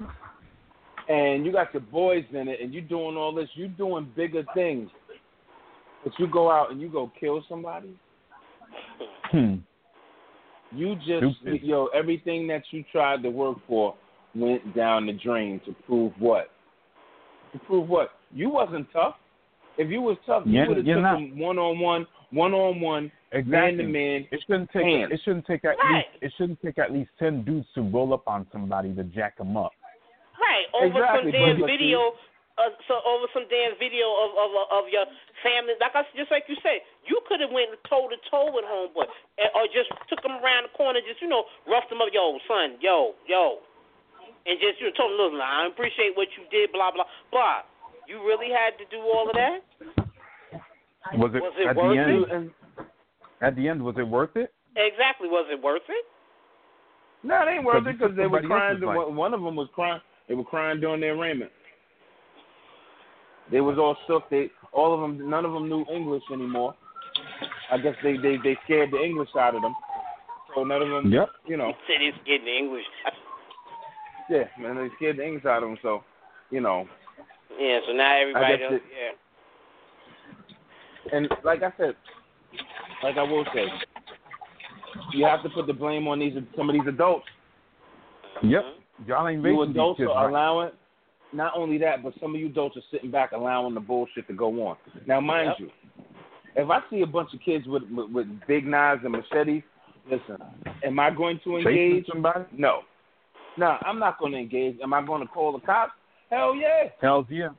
and you got your boys in it, and you doing all this. You doing bigger things, but you go out and you go kill somebody. Hmm. You just Stupid. yo everything that you tried to work for went down the drain. To prove what? To prove what? You wasn't tough. If you was tough, you Yeah, would have you're took not. them one on one, one on one, man to Exactly. man. It shouldn't take. hands. It shouldn't take at Right. least. It shouldn't take at least ten dudes to roll up on somebody to jack them up. Right, over Exactly, some damn but- video, uh, so over some damn video of of of your family. Like I just like you said, you could have went toe to toe with homeboy, and, or just took him around the corner, just you know, roughed him up, yo, son, yo, yo, and just you know, told him, listen, I appreciate what you did, blah blah blah. You really had to do all of that? Was it, Was it at worth the end? it? And, At the end, was it worth it? Exactly. Was it worth it? no, it ain't worth But it because they were somebody crying. else's life. One of them was crying. They were crying during their arraignment. They was all shook. They all of them. None of them knew English anymore. I guess they they they scared the English out of them. So none of them. Yep. You know. He said he's getting English. Yeah, man. They scared the English out of them. So, you know. Yeah. So now everybody I guess else. it- Yeah. And like I said, like I will say, you have to put the blame on these some of these adults. Yep. Y'all ain't You raising these adults kids are right. allowing. Not only that, but some of you adults are sitting back allowing the bullshit to go on. Now, mind Yep. you, if I see a bunch of kids with, with with big knives and machetes, listen, am I going to Chasing engage? somebody? No. No, I'm not going to engage. Am I going to call the cops? Hell yeah. Hell's yeah.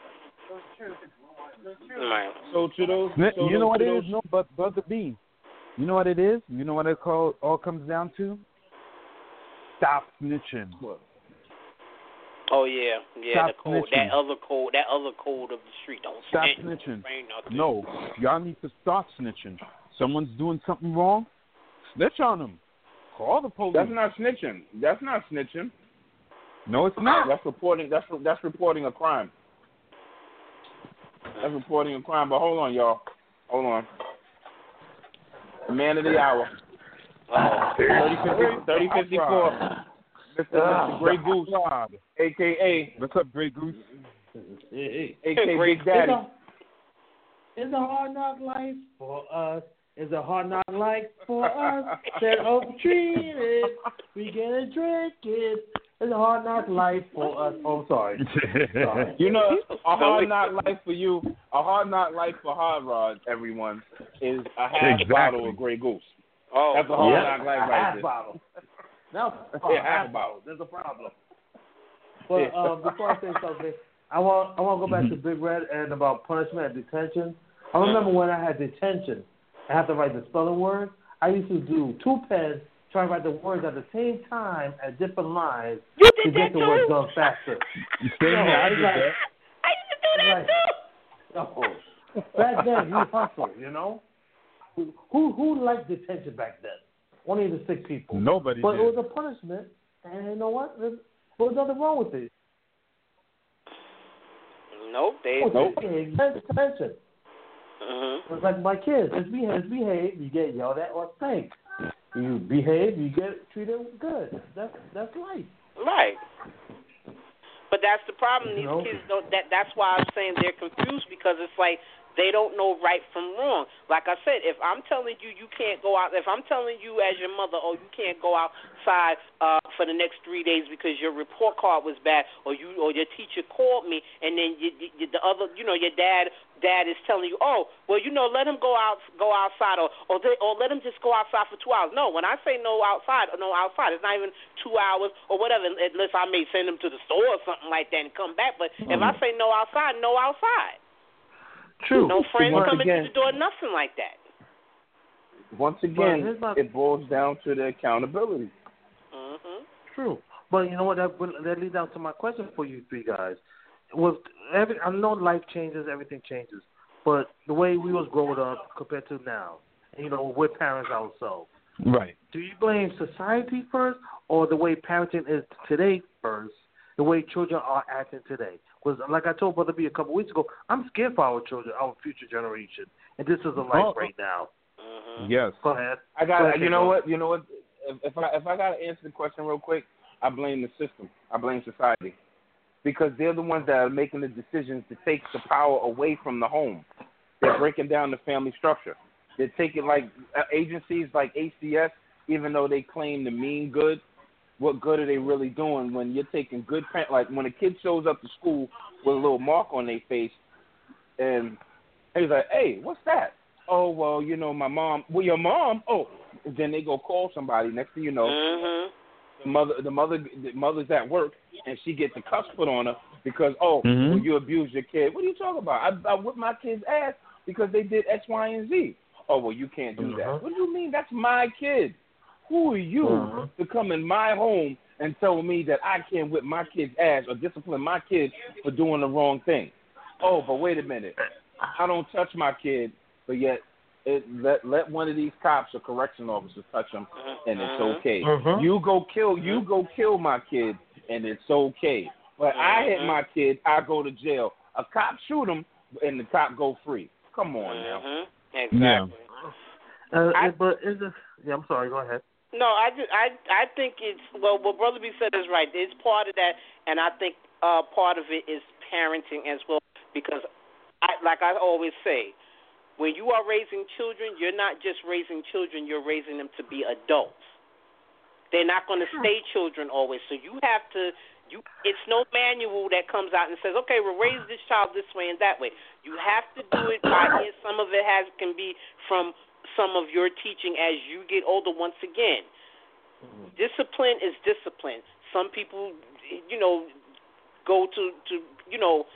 Right. So to those, so You know those, what to it those, is? No, but Brother B, You know what it is? You know what it call, all comes down to? Stop snitching. What? Oh yeah, yeah. Stop the code, snitching. that other code, that other code of the street. Don't Stop snitch. snitching. Ain't nothing. No, y'all need to start snitching. Someone's doing something wrong, snitch on them. Call the police. That's not snitching. That's not snitching. No, it's not. That's reporting. That's that's reporting a crime. That's reporting a crime. But hold on, y'all. Hold on. The man of the hour. Uh-oh. thirty fifty-four. Mister Mister Grey Goose, a k a. What's up, Grey Goose? A K A Big Daddy. It's a hard knock life for us. It's a hard knock life for us. That over treated. We get a drink it. It's a hard knock life for us. Oh, sorry. sorry. You know, a hard knock life for you, a hard knock life for Hard Rod, everyone, is a half Exactly. bottle of Grey Goose. Oh, That's a hard Yeah. knock life A right half there. bottle. Now, Yeah, half a bottle. There's a problem. But um, before I say something, I want I want to go back to Big Red and about punishment and detention. I remember when I had detention, I had to write the spelling word. I used to do two pens, try to write the words at the same time at different lines You to did get that the too? words done faster. You saying No, that? I it's did like- that. I used to do that Right. too. No. Back then, we hustled, you know? Who who liked detention back then? Only the sick people. Nobody But did. it was a punishment, and you know what? There there was nothing wrong with it. Nope, they. It was Nope. detention. Mm-hmm. It's like my kids. Misbehave, misbehave, you get yelled at or spanked. You behave, you get treated good. That's that's life. Right. But that's the problem. You These know? kids don't. That that's why I'm saying they're confused, because it's like they don't know right from wrong. Like I said, if I'm telling you you can't go out, if I'm telling you as your mother, oh, you can't go outside uh, for the next three days because your report card was bad, or you or your teacher called me, and then you, you, the other, you know, your dad dad is telling you, oh, well, you know, let him go out go outside, or or, they, or let him just go outside for two hours. No, when I say no outside, no outside, it's not even two hours or whatever, unless I may send him to the store or something like that and come back. But mm. if I say no outside, no outside. True. No friends Once coming again, to the door, nothing like that. Once again, here's my- it boils down to the accountability. Mm-hmm. True. But you know what? That, that leads down to my question for you three guys. With every, I know life changes, everything changes, but the way we was growing up compared to now, and, you know, we're parents ourselves. Right. Do you blame society first, or the way parenting is today first, the way children are acting today? Because, like I told Brother B a couple weeks ago, I'm scared for our children, our future generation, and this is a life Oh. right now. Mm-hmm. Yes. Go ahead. I got. Go ahead, You know Kiko. what? You know what? If, if I if I got to answer the question real quick, I blame the system. I blame society, because they're the ones that are making the decisions to take the power away from the home. They're breaking down the family structure. They're taking, like, uh, agencies like A C S, even though they claim to mean good. What good are they really doing when you're taking good – like when a kid shows up to school with a little mark on their face and he's like, hey, what's that? Oh, well, you know, my mom – well, your mom? Oh, and then they go call somebody. Next thing you know, Mm-hmm. the mother the mother, the mother's at work and she gets the cuffs put on her because, oh, Mhm. well, you abused your kid. What are you talking about? I, I whipped my kid's ass because they did X, Y, and Z. Oh, well, you can't do Mhm. that. What do you mean? That's my kid. Who are you Mhm. to come in my home and tell me that I can't whip my kid's ass or discipline my kid for doing the wrong thing? Oh, but wait a minute. I don't touch my kid, but yet it, let let one of these cops or correction officers touch him, and it's okay. Mhm. You go kill you go kill my kid, and it's okay. But I hit my kid, I go to jail. A cop shoot him, and the cop go free. Come on now. Mm-hmm. Exactly. Uh, I- but is it? Yeah, I'm sorry. Go ahead. No, I, just, I, I think it's, well, what Brother B said is right. It's part of that, and I think uh, part of it is parenting as well, because, I, like I always say, when you are raising children, you're not just raising children, you're raising them to be adults. They're not going to stay children always, so you have to, you. it's no manual that comes out and says, okay, we'll raise this child this way and that way. You have to do it by ear. Some of it has can be from some of your teaching as you get older. Once again, mm-hmm. discipline is discipline. Some people, you know, go to, to you know,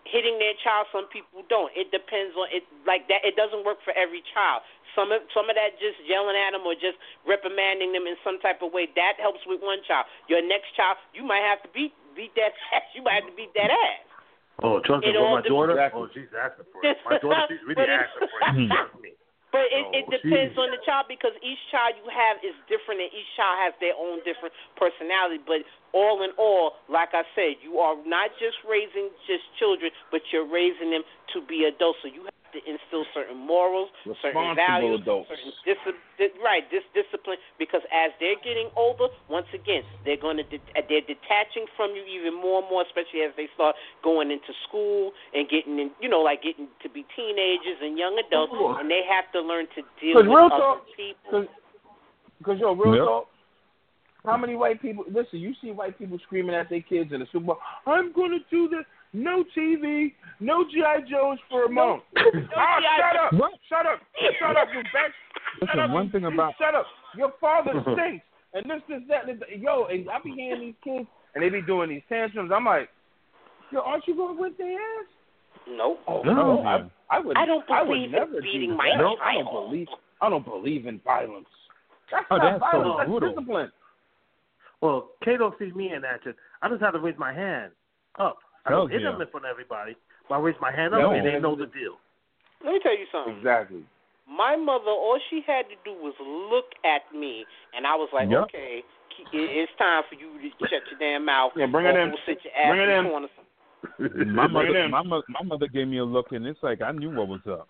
hitting their child. Some people don't. It depends on it. Like that, it doesn't work for every child. Some of some of that just yelling at them or just reprimanding them in some type of way, that helps with one child. Your next child, you might have to beat beat that ass. You might have to beat that ass. Oh, trust me, for my daughter. Oh, she's asking for it. My daughter, she's really asking for it. Trust me. But it, oh, it depends on the child because each child you have is different and each child has their own different personality. But all in all, like I said, you are not just raising just children, but you're raising them to be adults. So you have to instill certain morals, certain values, adults. certain dis- right, this discipline. Because as they're getting older, once again, they're going to de- they're detaching from you even more and more, especially as they start going into school and getting in, you know, like getting to be teenagers and young adults, oh. and they have to learn to deal with real other talk, people. Because yo, real yep. talk. How many white people? Listen, you see white people screaming at their kids in the Super Bowl. I'm going to do this. No T V, no G I. Joes for a month. No, no oh, shut up. What? Shut up. Shut up, you bitch. Listen, shut up, one you, thing about... Shut up. Your father stinks. And this, this, that, this. Yo, and I be hearing these kids, and they be doing these tantrums. I'm like, yo, aren't you going to whip their ass? Nope. Oh, no. no. I, I, would, I don't I believe would never in beating do my that. child. I don't believe, I don't believe in violence. That's oh, not that's violence. so That's brutal. discipline. Well, Kato sees me in action. I just have to raise my hand up. I Hell don't hit yeah. them in front of everybody, but I raise my hand up No. and they know the deal. Let me tell you something. Exactly. My mother, all she had to do was look at me, and I was like, yep. okay, it's time for you to shut your damn mouth. Yeah, bring it in. Sit your ass Bring it in in. the corner. My Bring it mother, in. my mother, my mother gave me a look, and it's like I knew what was up.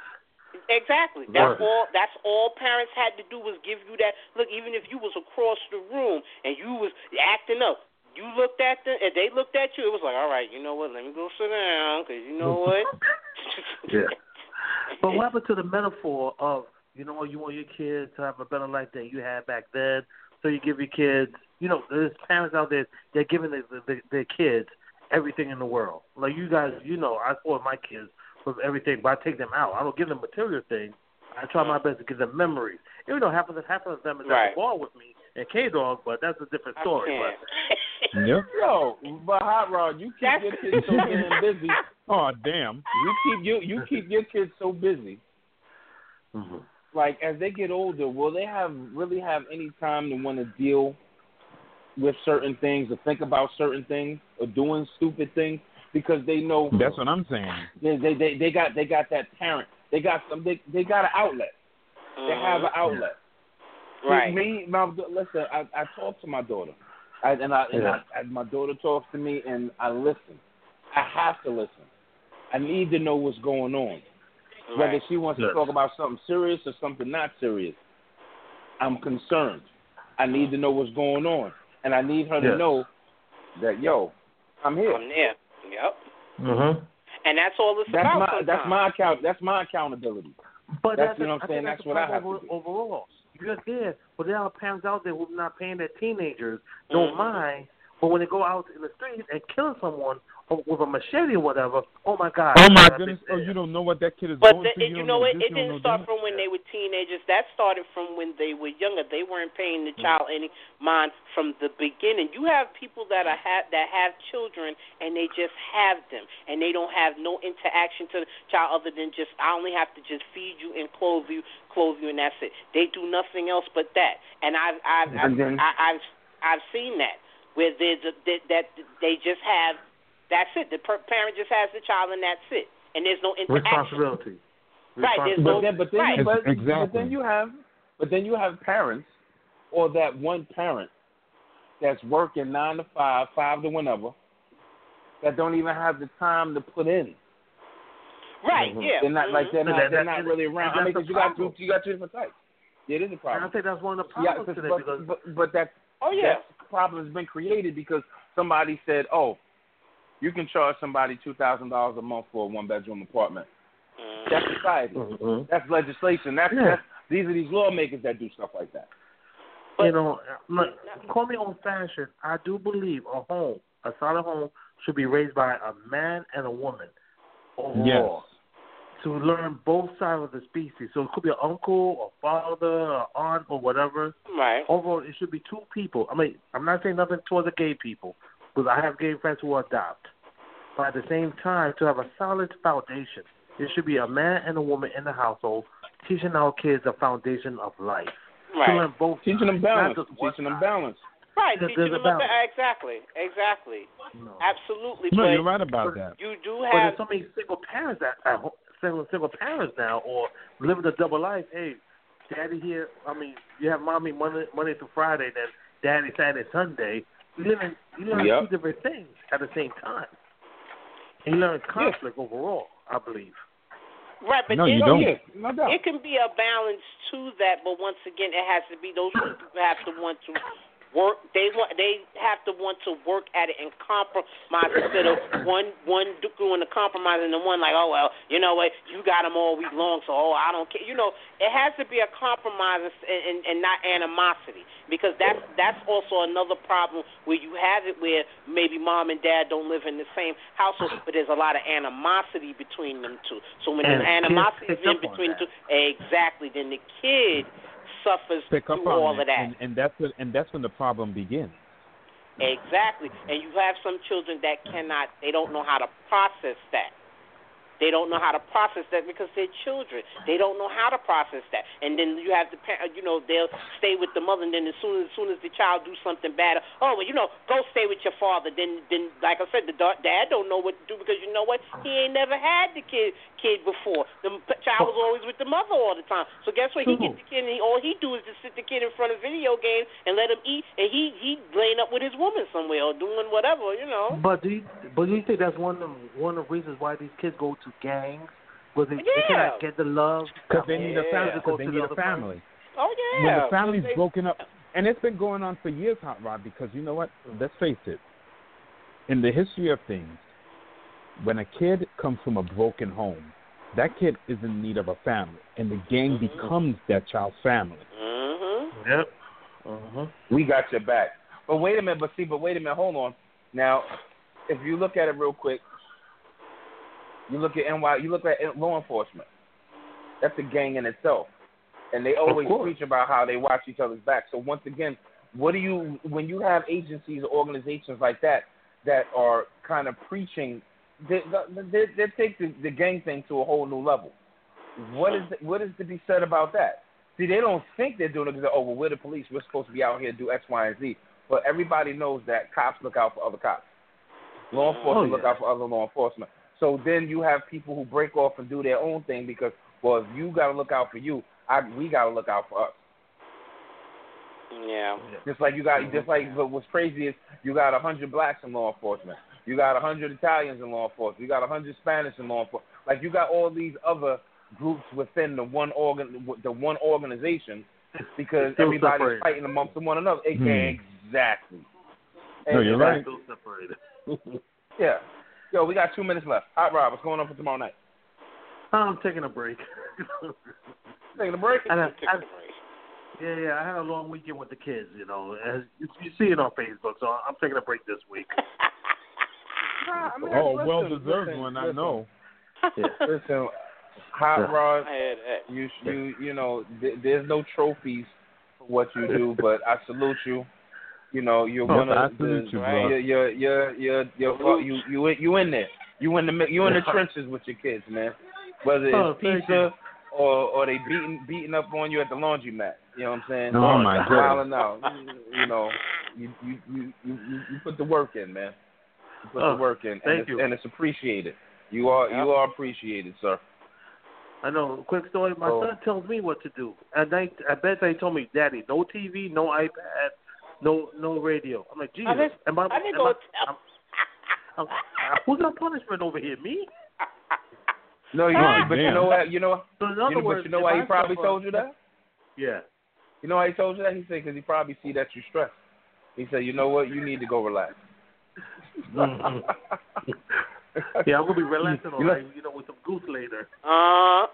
Exactly. That's Right. all. That's all parents had to do was give you that look. Even if you was across the room and you was acting up, you looked at them and they looked at you. It was like, all right, you know what? Let me go sit down because you know what? Yeah. But what happened to the metaphor of, you know what, you want your kids to have a better life than you had back then, so you give your kids, you know, there's parents out there, they're giving their, their, their kids everything in the world. Like you guys, you know, I spoil my kids with everything, but I take them out. I don't give them material things. I try my best to give them memories. Even though half of, the, half of them is Right. at the ball with me and K-Dog, but that's a different story. But Yep. Yo, but Hot Rod, you keep your kids so damn busy. Oh damn. You keep you you keep your kids so busy. mm-hmm. Like as they get older, will they have really have any time to want to deal with certain things or think about certain things or doing stupid things because they know That's what I'm saying. they they they, they got they got that parent. They got some they they got an outlet. They have an outlet. Right. Me, my, listen, I, I talk to my daughter, I, and I, and Yeah. I, I my daughter talks to me, and I listen. I have to listen. I need to know what's going on, whether Right. she wants Yes. to talk about something serious or something not serious. I'm concerned. I need to know what's going on, and I need her to Yes. know that yo, I'm here. I'm there. Yep. Mm-hmm. And that's all it's That's about. my sometimes. that's my account. That's my accountability. But That's- that's, you know what I'm I saying? think That's the what I problem have to do. overall. You're there, but there are parents out there who are not paying their teenagers, don't Mhm. mind, but when they go out in the street and kill someone with a machete or whatever, oh my God. Oh my that's goodness! big Oh, deal. you don't know what that kid is But going the, through. it, You, you don't know know what? this, It you don't didn't know start that. from when they were teenagers. That started from when they were younger. They weren't paying the child any mind from the beginning. You have people that are ha- that have children and they just have them and they don't have no interaction to the child other than just I only have to just feed you and clothe you, clothe you, and that's it. They do nothing else but that. And I've I've I've, And then- I, I've I've seen that where there's a, that, that they just have. That's it. The per- parent just has the child, and that's it. And there's no interaction. Responsibility. Right, there's But no- then, but then, right. you, but, Exactly. but then you have, but then you have parents, or that one parent that's working nine to five, five to whenever, that don't even have the time to put in. Right. Mhm. Yeah. They're not like they're And not that- they're that- not really around. I that's mean, the because you got problem. two you got two different types. Yeah, it is a And I problem. think that's one of the Yeah, problems 'cause- today but, because but but that Oh yeah. that problem has been created because somebody said, oh, you can charge somebody two thousand dollars a month for a one bedroom apartment. Mm. That's society. Mhm. That's legislation. That's, Yeah. that's these are these lawmakers that do stuff like that. you know, look, call me old-fashioned. I do believe a home, a solid home, should be raised by a man and a woman overall. Yes. To learn both sides of the species. So it could be an uncle, a father, an aunt, or whatever. Right. Overall, it should be two people. I mean, I'm not saying nothing towards the gay people, because I have gay friends who adopt. but at the same time, to have a solid foundation, there should be a man and a woman in the household teaching our kids the foundation of life. Right. To learn both teaching them sides, balance. not just one Teaching them side. balance. Right, There's- teaching there's a them balance. about, exactly, exactly, No. absolutely. No, but you're right about that. You do But have there's so many single parents that at home, single single parents now, or living a double life. Hey, daddy here. I mean, you have mommy Monday Monday through Friday, then daddy Saturday Sunday. You live in you learn Yep. two different things at the same time. And you learn conflict overall, I believe. right, but No, it, you Oh, don't. yeah, no doubt. it can be a balance to that. But once again, it has to be those people have to want to work. They want they have to want to work at it and compromise instead of one one doing the compromise and the one like, oh well, you know what, you got them all week long, so oh I don't care. You know, it has to be a compromise and, and, and not animosity, because that's that's also another problem where you have it where maybe mom and dad don't live in the same household, but there's a lot of animosity between them two. So when And there's animosity kids pick in up on between the that. two, exactly, then the kid suffers Pick up through on all it, of that. and, and that's when, and that's when the problem begins. Exactly. And you have some children that cannot, they don't know how to process that. They don't know how to process that because they're children. They don't know how to process that. And then you have the parent, you know, they'll stay with the mother, and then as soon as, as soon as the child do something bad, oh, well, you know, go stay with your father. Then, then like I said, the da- dad don't know what to do because you know what? He ain't never had the kid kid before. The p- child was always with the mother all the time. So guess what? He gets the kid, and he, all he do is just sit the kid in front of video games and let him eat, and he he laying up with his woman somewhere or doing whatever, you know. But do you, but do you think that's one of the, one of the reasons why these kids go to gangs? Because they, they Yeah. cannot get the love. Because they need a Yeah. family. Go Because they to need the a other family. Oh yeah. When the family's They- broken up, and it's been going on for years, Hot Rod, because you know what? Let's face it. In the history of things, when a kid comes from a broken home, that kid is in need of a family, and the gang Mm-hmm. becomes that child's family. Mhm. Yep. Uh-huh. We got your back. But wait a minute, but see, but wait a minute, hold on. Now, if you look at it real quick, you look at N Y, you look at law enforcement. That's a gang in itself, and they always course. preach about how they watch each other's back. So once again, what do you when you have agencies or organizations like that that are kind of preaching? They they, they take the, the gang thing to a whole new level. What is what is to be said about that? See, they don't think they're doing it because, oh, well, we're the police. We're supposed to be out here to do X, Y, and Z. But everybody knows that cops look out for other cops. Law enforcement Oh, yeah. look out for other law enforcement. So then you have people who break off and do their own thing because, well, if you got to look out for you, I, we got to look out for us. Yeah. Just like you got, just like, but what's crazy is you got a hundred blacks in law enforcement. You got a hundred Italians in law enforcement. You got a hundred Spanish in law enforcement. Like you got all these other groups within the one organ, the one organization, because Still everybody's separated. fighting amongst one another. Hmm. Exactly. No, you're right. Still separated. Yeah. Yo, we got two minutes left. Hot Rod, what's going on for tomorrow night? I'm taking a break. Taking a break. And I, Take I, a break. yeah, yeah, I had a long weekend with the kids, you know. As you, you see it on Facebook, so I'm taking a break this week. Nah, I mean, Oh, listen, well deserved listen, one, I listen. know. Yeah. Listen, Hot Yeah. Rod, I had that. you you you know, th- there's no trophies for what you do, but I salute you. You know, you're Oh, one I of salute the you, bro. you're you're you're you're, you're you you you in there. You in the mi- you in the trenches with your kids, man. Whether it's Oh, thank pizza or or they beating beating up on you at the laundromat. You know what I'm saying? Oh, my You're goodness. wilding out. You, you know, you, you you you you put the work in, man. You put Oh, the work in, and thank it's, you. and it's appreciated. You are Yep. you are appreciated, sir. I know. Quick story. My Oh. son tells me what to do. At night, at bedtime, he told me, "Daddy, no T V, no iPad, no no radio." I'm like, Jesus. I didn't, am I, I didn't am go I, tell. I'm, I'm, who's got punishment over here? Me? No, you, Oh, but you damn. know what? You know, So in you other know, words, but you know if why he I probably suffer- told you that? Yeah. You know why he told you that? He said because he probably see that you're stressed. He said, you know what? You need to go relax. Mhm. Yeah, I'm gonna be relaxing all You right, you know, with some goose later. Uh,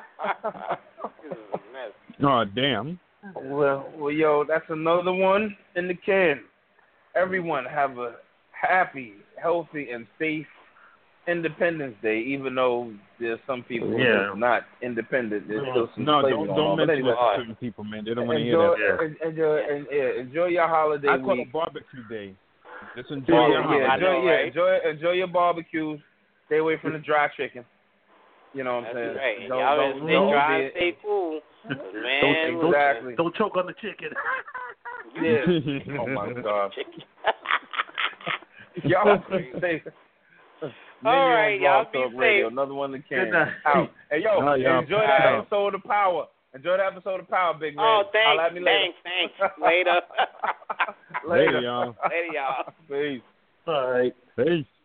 this is a mess. Oh, damn. Well, well, yo, that's another one in the can. Everyone have a happy, healthy, and safe Independence Day, even though there's some people who Yeah. are not independent. There's still some No, slavery don't going on. don't But mention anyway, that to certain people, man. They don't want to hear enjoy, that. en- enjoy, en- yeah, enjoy your holiday I call week. it barbecue day. Just enjoy Yeah, your yeah, I enjoy, know, yeah, right? enjoy, enjoy your barbecues. Stay away from the dry chicken. You know what I'm That's saying? right. Don't, Y'all don't, better stay don't dry OD and it. stay cool. Man, Don't, don't, Exactly. don't choke on the chicken. Yeah. Oh my God. Y'all stay. All right, y'all be Talk safe. Radio, another one that can. Good night. Out. Hey, yo, No, y'all. enjoy that Out. episode of Power. Enjoy that episode of Power, Big Red. Oh, Holla thanks, at me later. thanks, thanks. Later. Later, y'all. Later, y'all. Peace. All right. Peace.